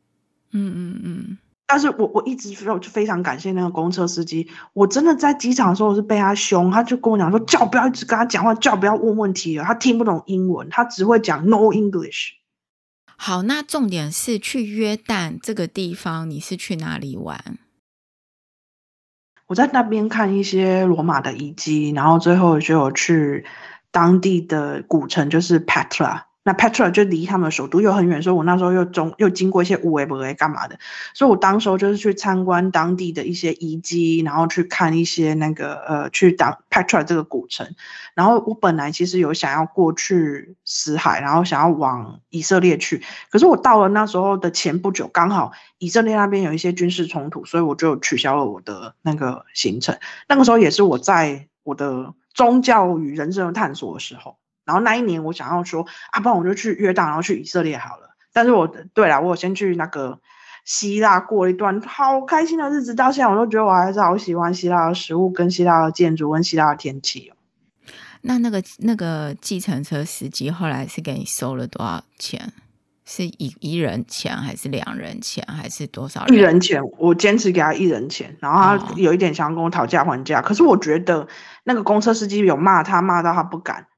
但是我一直非常感谢那个公车司机，我真的在机场的时候我是被他凶，他就跟我讲说，叫不要一直跟他讲话，叫不要问问题了，他听不懂英文，他只会讲 no English。 好，那重点是去约旦这个地方，你是去哪里玩？ 我在那边看一些罗马的遗迹，然后最后就有去当地的古城，就是 Petra。那 Petra 就离他们的首都又很远，所以我那时候又经过一些乌维博维干嘛的，所以我当时候就是去参观当地的一些遗迹，然后去看一些那个去Petra 这个古城。然后我本来其实有想要过去死海，然后想要往以色列去，可是我到了那时候的前不久，刚好以色列那边有一些军事冲突，所以我就取消了我的那个行程。那个时候也是我在我的宗教与人生的探索的时候。然后那一年我想要说不然我就去约旦，然后去以色列好了。但是对啦，我有先去那个希腊过一段好开心的日子，到现在我都觉得我还是好喜欢希腊的食物跟希腊的建筑跟希腊的天气哦。 那个计程车司机后来是给你收了多少钱？是一人钱还是2人钱还是多少人？ 一人钱，我坚持给他1人钱，然后他有一点想要跟我讨价还价，可是我觉得那个公车司机有骂到他不敢。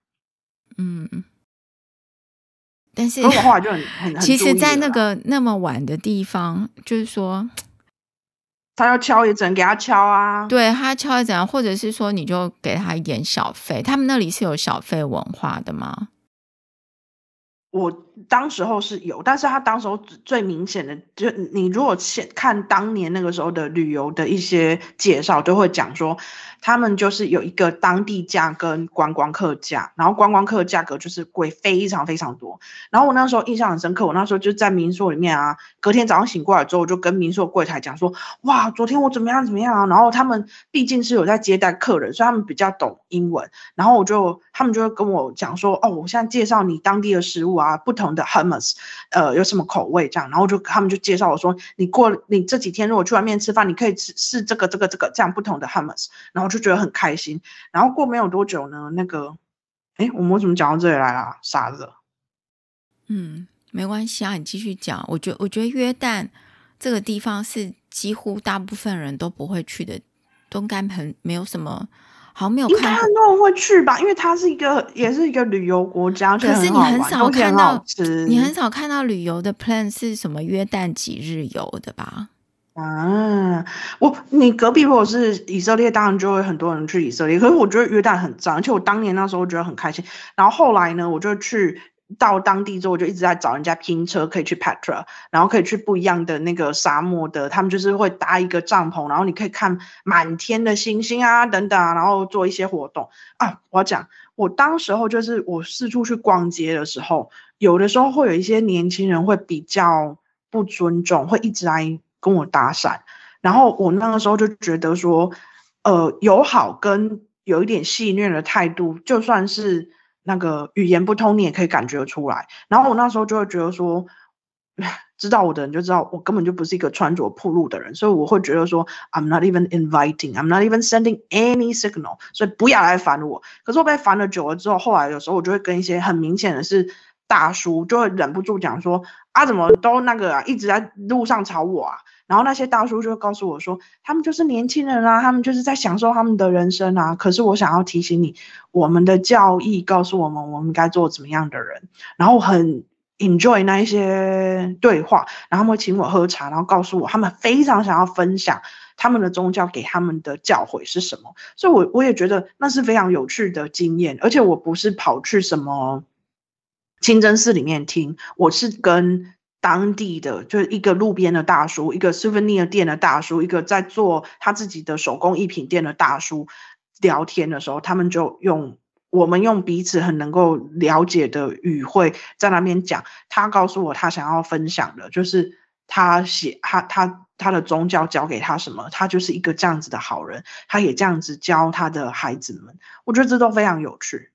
但是我后来就很其实在那个那么晚的地方，就是说他要敲也只能给他敲啊， 对，他敲也怎样，或者是说你就给他一点小费。他们那里是有小费文化的吗？ 我当时候是有，但是他当时候最明显的，就你如果看当年那个时候的旅游的一些介绍，都会讲说他们就是有一个当地价跟观光客价，然后观光客价格就是贵非常非常多。然后我那时候印象很深刻，我那时候就在民宿里面啊，隔天早上醒过来之后，我就跟民宿柜台讲说，哇，昨天我怎么样怎么样啊。然后他们毕竟是有在接待客人，所以他们比较懂英文，然后他们就会跟我讲说，我现在介绍你当地的食物啊，不同的 hummus， 有什么口味这样，然后他们就介绍我说，你这几天如果去外面吃饭，你可以试这个这样不同的 hummus， 然后就觉得很开心。然后过没有多久呢，我们为什么讲到这里来啊？傻子。 没关系啊，你继续讲。我觉得约旦这个地方是几乎大部分人都不会去的，都应该没有什么。好像没有看过， 应该很多人会去吧，因为它也是一个旅游国家， 可是你很少看到， 你很少看到旅游的 plan 是什么约旦几日游的吧？ 你隔壁如果是以色列，当然就会很多人去以色列。可是我觉得约旦很脏，而且我当年那时候觉得很开心。然后后来呢，我就到当地之后，我就一直在找人家拼车，可以去 Petra， 然后可以去不一样的那个沙漠的，他们就是会搭一个帐篷，然后你可以看满天的星星啊等等啊，然后做一些活动啊。我要讲，我当时候就是我四处去逛街的时候，有的时候会有一些年轻人会比较不尊重，会一直来跟我搭讪，然后我那个时候就觉得说，友好跟有一点戏谑的态度，就算是那个语言不通，你也可以感觉出来。然后我那时候就会觉得说，知道我的人就知道我根本就不是一个穿着暴露的人，所以我会觉得说 I'm not even inviting, I'm not even sending any signal， 所以不要来烦我。可是我被烦了久了之后，后来有时候我就会跟一些很明显的是大叔，就会忍不住讲说怎么都那个一直在路上吵我啊。然后那些大叔就会告诉我说，他们就是年轻人啊，他们就是在享受他们的人生啊。可是我想要提醒你，我们的教义告诉我们，我们该做怎么样的人。然后很 enjoy 那一些对话，然后他们会请我喝茶，然后告诉我他们非常想要分享他们的宗教给他们的教诲是什么。所以我也觉得那是非常有趣的经验，而且我不是跑去什么清真寺里面听，我是跟当地的就是一个路边的大叔，一个 souvenir 店的大叔，一个在做他自己的手工艺品店的大叔聊天的时候，他们就我们用彼此很能够了解的语汇在那边讲。他告诉我他想要分享的就是他的宗教教给他什么，他就是一个这样子的好人，他也这样子教他的孩子们。我觉得这都非常有趣。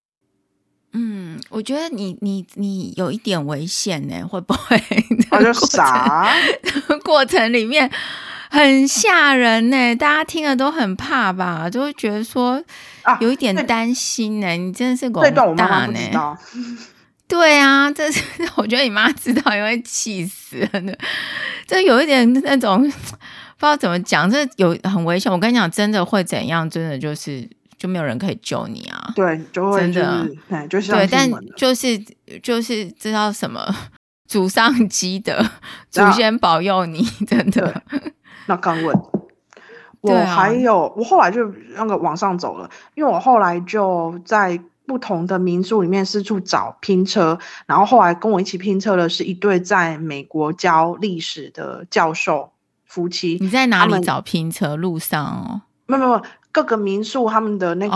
我觉得你有一点危险呢，会不会？ 就傻过程里面很吓人呢，大家听了都很怕吧，就会觉得说有一点担心呢。你真的是狗大呢。这段我妈妈不知道。对啊，这是我觉得你妈知道也会气死了。这有一点那种不知道怎么讲，这有很危险。我跟你讲，真的会怎样？真的就没有人可以救你啊！ 对，就会真的，就像对，但就是知道什么祖上积德，祖先保佑你，真的。 那刚问，我后来就那个往上走了，因为我后来就在不同的民宿里面四处找拼车，然后后来跟我一起拼车的是一对在美国教历史的教授夫妻。 你在哪里找拼车？路上哦？ 没有。各个民宿他们的那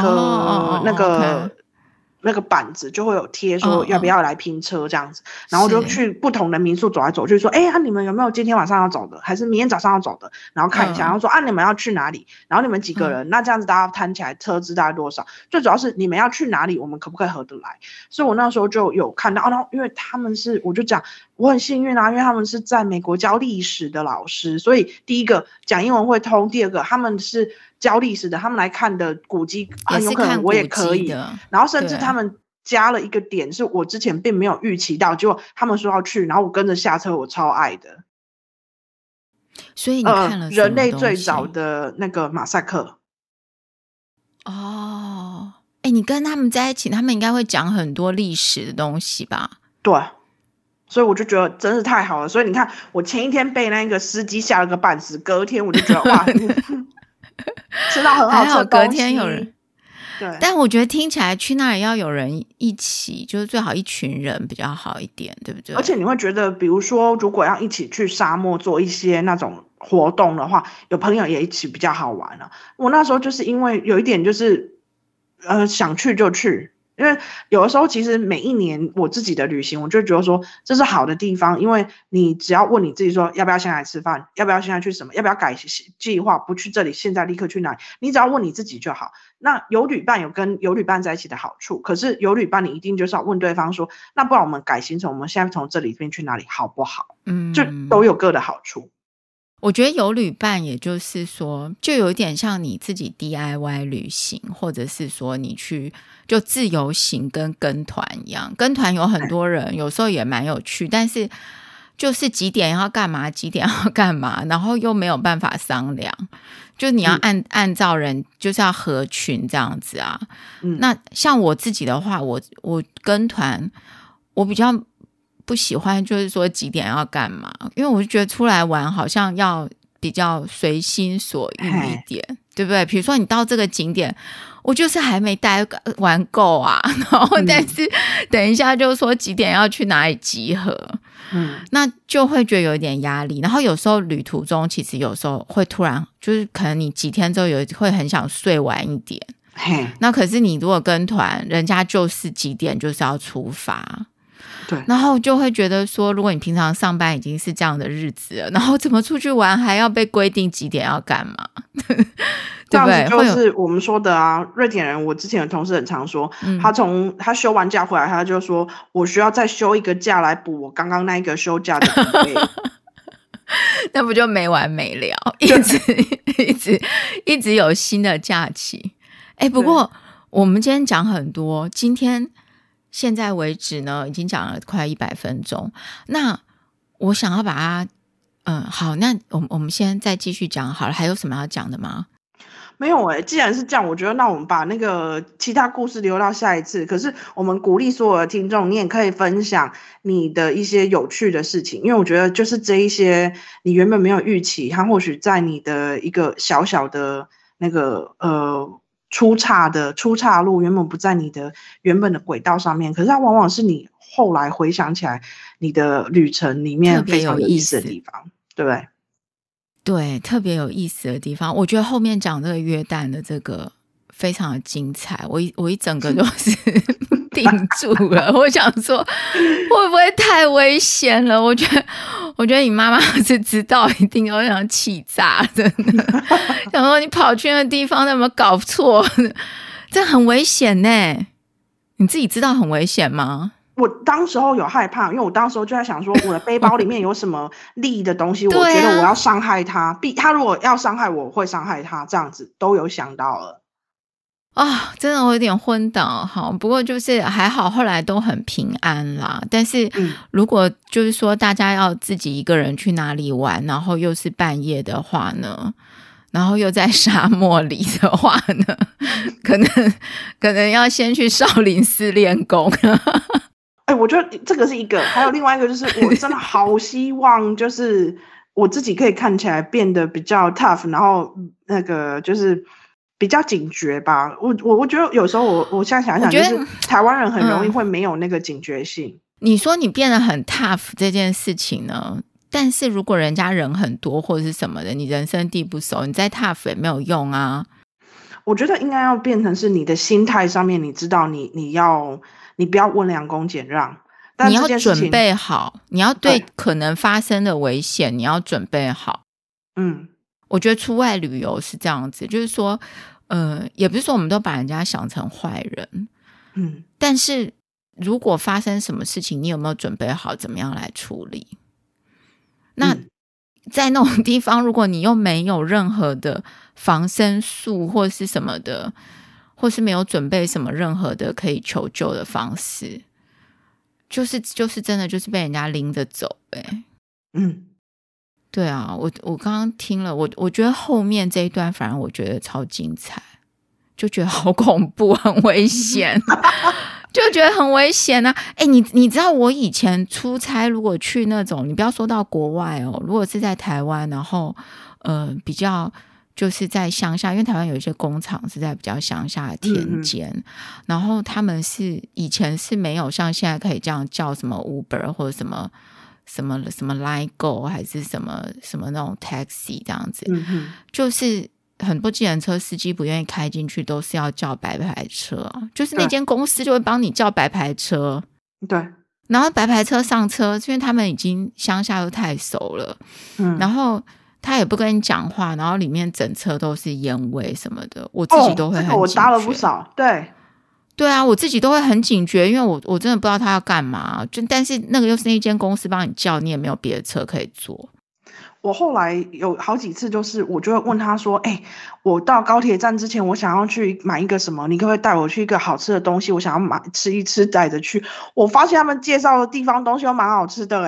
个板子就会有贴说要不要来拼车这样子，然后就去不同的民宿走来走去，说你们有没有今天晚上要走的，还是明天早上要走的，然后看一下，然后说你们要去哪里，然后你们几个人，那这样子大家摊起来车资大概多少，最主要是你们要去哪里，我们可不可以合得来。所以我那时候就有看到然后因为他们是，我就讲我很幸运因为他们是在美国教历史的老师，所以第一个讲英文会通，第二个他们是教历史的，他们来看的古迹很有可能我也可以，然后甚至他们加了一个点是我之前并没有预期到，结果他们说要去，然后我跟着下车，我超爱的。 所以你看了人类最早的那个马赛克。 你跟他们在一起，他们应该会讲很多历史的东西吧？ 对，所以我就觉得真是太好了。所以你看，我前一天被那个司机吓了个半死，隔天我就觉得哇吃到很好吃的东西， 隔天有人。对，但我觉得听起来去那里要有人一起，就是最好一群人比较好一点，对不对？ 而且你会觉得，比如说如果要一起去沙漠做一些那种活动的话，有朋友也一起比较好玩啊。我那时候就是因为有一点就是想去就去，因为有的时候其实每一年我自己的旅行，我就觉得说这是好的地方，因为你只要问你自己说要不要先来吃饭，要不要现在去什么，要不要改计划，不去这里现在立刻去哪里，你只要问你自己就好。那有旅伴有跟有旅伴在一起的好处，可是有旅伴你一定就是要问对方说，那不然我们改行程，我们现在从这里边去哪里好不好？就都有各的好处。 我觉得有旅伴也就是说就有点像你自己 DIY 旅行，或者是说你去就自由行跟团一样，跟团有很多人有时候也蛮有趣，但是就是几点要干嘛几点要干嘛，然后又没有办法商量，就你要按照人就是要合群这样子啊。那像我自己的话，我跟团我比较不喜欢就是说几点要干嘛，因为我就觉得出来玩好像要比较随心所欲一点，对不对？比如说你到这个景点，我就是还没待玩够啊，然后但是等一下就说几点要去哪里集合，那就会觉得有点压力。然后有时候旅途中其实有时候会突然就是可能你几天之后会很想睡晚一点，那可是你如果跟团，人家就是几点就是要出发，对，然后就会觉得说如果你平常上班已经是这样的日子了，然后怎么出去玩还要被规定几点要干嘛对不对？ 就是我们说的啊，瑞典人，我之前的同事很常说，他休完假回来，他就说我需要再休一个假来补我刚刚那一个休假的费那不就没完没了，一直有新的假期。不过我们今天讲很多，今天现在为止呢已经讲了快100分钟，那我想要把它好，那我们先再继续讲好了，还有什么要讲的吗？ 没有既然是这样，我觉得那我们把那个其他故事留到下一次。可是我们鼓励所有的听众，你也可以分享你的一些有趣的事情，因为我觉得就是这一些你原本没有预期，它或许在你的一个小小的那个出岔路原本不在你的原本的轨道上面，可是它往往是你后来回想起来你的旅程里面非常有意思的地方，对不对？ 对，特别有意思的地方，我觉得后面讲这个约旦的这个非常的精彩，我一整个都是定住了。我想说，会不会太危险了？我觉得你妈妈是知道，一定都想气炸，真的。想说你跑去那地方，有没有搞错？这很危险呢。你自己知道很危险吗？ 我当时候有害怕，因为我当时候就在想说，我的背包里面有什么利益的东西，我觉得我要伤害他，他如果要伤害我，会伤害他，这样子都有想到了。 真的我有点昏倒。好，不过就是还好，后来都很平安啦。但是如果就是说大家要自己一个人去哪里玩，然后又是半夜的话呢，然后又在沙漠里的话呢，可能要先去少林寺练功。 我觉得这个是一个，还有另外一个就是我真的好希望就是我自己可以看起来变得比较 tough， 然后那个就是比较警觉吧。我觉得有时候我现在想想，就是台湾人很容易会没有那个警觉性。 你说你变得很 tough 这件事情呢，但是如果人家人很多或者是什么的，你人生地不熟，你再 tough 也没有用啊。 我觉得应该要变成是你的心态上面，你知道你不要温良恭俭让，但你要准备好，你要对可能发生的危险你要准备好。我觉得出外旅游是这样子，就是说也不是说我们都把人家想成坏人，但是如果发生什么事情，你有没有准备好怎么样来处理？那在那种地方，如果你又没有任何的防身术或是什么的，或是没有准备什么任何的可以求救的方式，就是真的就是被人家拎着走对啊，我刚刚听了，我觉得后面这一段反而我觉得超精彩，就觉得好恐怖，很危险。就觉得很危险啊！你知道我以前出差，如果去那种，你不要说到国外哦，如果是在台湾，然后比较就是在乡下，因为台湾有一些工厂是在比较乡下的田间，然后他们是以前是没有像现在可以这样叫什么 Uber 或者什么 Line Go 还是什么那种 Taxi 这样子，就是很多计程车司机不愿意开进去，都是要叫白牌车，就是那间公司就会帮你叫白牌车， 对， 然后白牌车上车，因为他们已经乡下都太熟了，然后他也不跟你讲话，然后里面整车都是烟味什么的，我自己都会很警觉。 我搭了不少， 对啊，我自己都会很警觉，因为我真的不知道他要干嘛，但是那个又是那间公司帮你叫，你也没有别的车可以坐。 我后来有好几次，就是我就会问他说：“我到高铁站之前，我想要去买一个什么，你可不可以带我去一个好吃的东西？我想要吃一吃，带着去。”我发现他们介绍的地方东西都蛮好吃的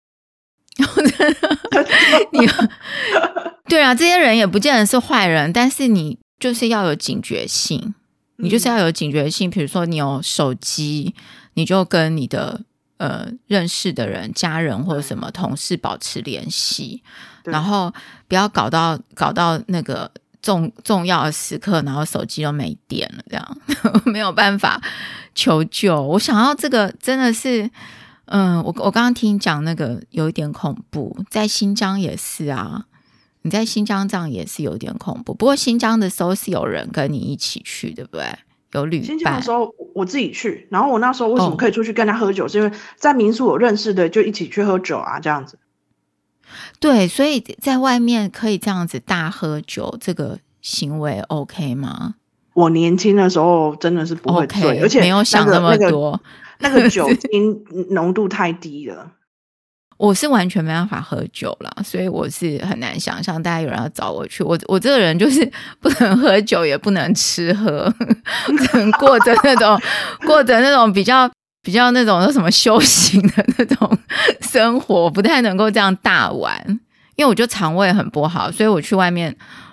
对啊，这些人也不见得是坏人，但是你就是要有警觉性，你就是要有警觉性。比如说你有手机，你就跟你的认识的人、家人或者什么同事保持联系，然后不要搞到那个重要的时刻，然后手机都没电了，这样没有办法求救。我想要这个真的是，我刚刚听你讲那个有一点恐怖，在新疆也是啊，你在新疆这样也是有点恐怖。不过新疆的时候是有人跟你一起去，对不对？有旅伴。 新疆的时候我自己去，然后我那时候为什么可以出去跟他喝酒，是因为在民宿有认识的，就一起去喝酒啊，这样子。 对，所以在外面可以这样子大喝酒，这个行为 OK 吗？ 我年轻的时候真的是不会醉，而且没有想那么多， 那个酒精浓度太低了。 我是完全没办法喝酒啦，所以我是很难想象大家有人要找我去。我这个人就是不能喝酒，也不能吃喝，只能过着那种比较那种什么修行的那种生活，不太能够这样大玩。因为我就肠胃很不好，所以我去外面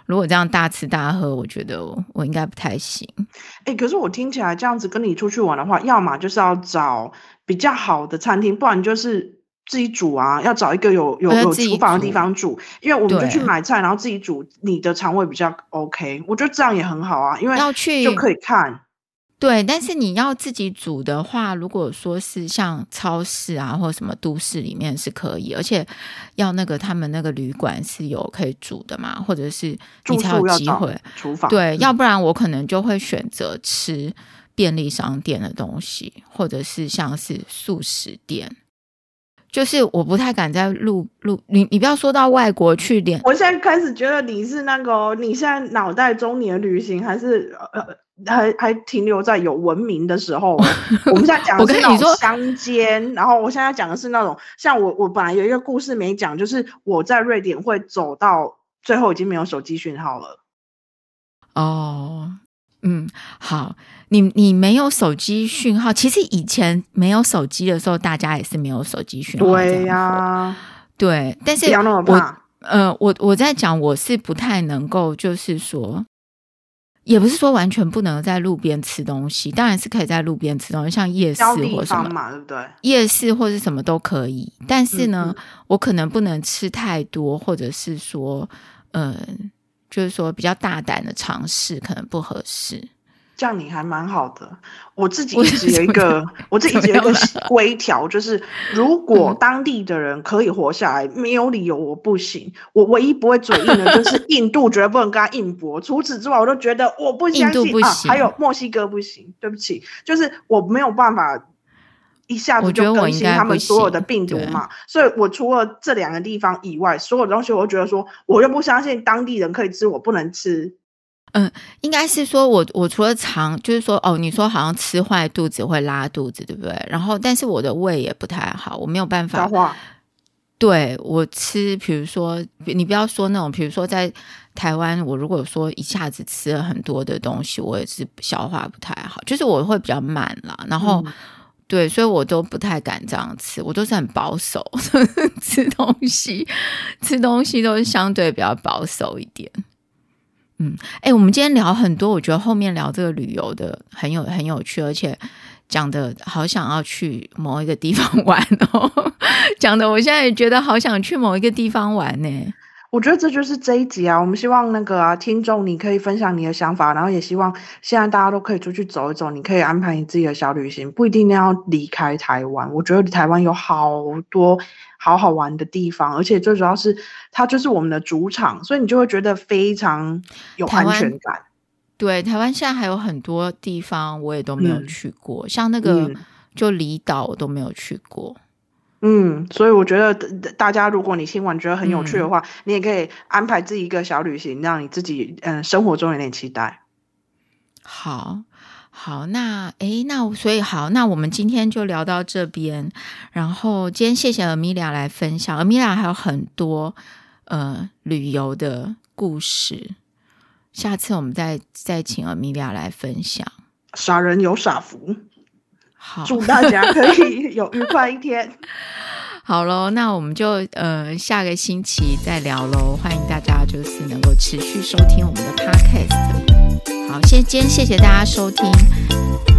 如果这样大吃大喝，我觉得我应该不太行。 可是我听起来这样子跟你出去玩的话，要么就是要找比较好的餐厅，不然就是自己煮啊，要找一个有厨房的地方煮，因为我们就去买菜，然后自己煮，你的肠胃比较 OK， 我觉得这样也很好啊，因为就可以看。 对，但是你要自己煮的话，如果说是像超市啊或什么都市里面是可以，而且要那个他们那个旅馆是有可以煮的嘛，或者是你才有机会厨房。 对，要不然我可能就会选择吃便利商店的东西，或者是像是素食店。就是我不太敢在你不要说到外国去我现在开始觉得你是那个你现在脑袋中你的旅行还是还停留在有文明的时候。我们现在讲的是那种乡间，然后我现在讲的是那种像我本来有一个故事没讲，就是我在瑞典会走到最后已经没有手机讯号了。 好，你没有手机讯号，其实以前没有手机的时候，大家也是没有手机讯号。 对呀， 对，但是不要那么怕。 我在讲，我是不太能够，就是说，也不是说完全不能在路边吃东西，当然是可以在路边吃东西，像夜市或什么嘛，对不对？ 夜市或是什么都可以，但是呢，我可能不能吃太多，或者是说，就是说比较大胆的尝试可能不合适。 这样你还蛮好的。我自己一直有一个规条，就是如果当地的人可以活下来，没有理由我不行。我唯一不会嘴硬的就是印度，绝对不能跟他硬搏。除此之外，我都觉得我不相信。印度不行，还有墨西哥不行。对不起，就是我没有办法一下子就更新他们所有的病毒嘛。所以我除了这2个地方以外，所有的东西我都觉得说，我又不相信当地人可以吃，我不能吃。 应该是说我除了就是说你说好像吃坏肚子会拉肚子，对不对？然后但是我的胃也不太好，我没有办法消化。 对，我吃比如说你不要说那种比如说在台湾，我如果说一下子吃了很多的东西，我也是消化不太好，就是我会比较慢啦，然后对，所以我都不太敢这样吃，我都是很保守吃东西都是相对比较保守一点。我们今天聊很多，我觉得后面聊这个旅游的很有趣，而且讲的好想要去某一个地方玩讲的我现在也觉得好想去某一个地方玩呢。 我觉得这就是这一集啊，我们希望那个听众你可以分享你的想法，然后也希望现在大家都可以出去走一走，你可以安排你自己的小旅行，不一定要离开台湾。我觉得台湾有好多好玩的地方，而且最主要是它就是我们的主场，所以你就会觉得非常有安全感。 对，台湾现在还有很多地方我也都没有去过，像那个就离岛我都没有去过。 所以我觉得大家如果你听完觉得很有趣的话，你也可以安排自己一个小旅行，让你自己生活中有点期待。 好，那所以好，那我们今天就聊到这边。然后今天谢谢 Amelia 来分享 ，Amelia 还有很多旅游的故事，下次我们再请 Amelia 来分享。 傻人有傻福。 好， 祝大家可以有愉快一天。 好咯，那我们就下个星期再聊咯，欢迎大家就是能够持续收听我们的 podcast。好，今天谢谢大家收听。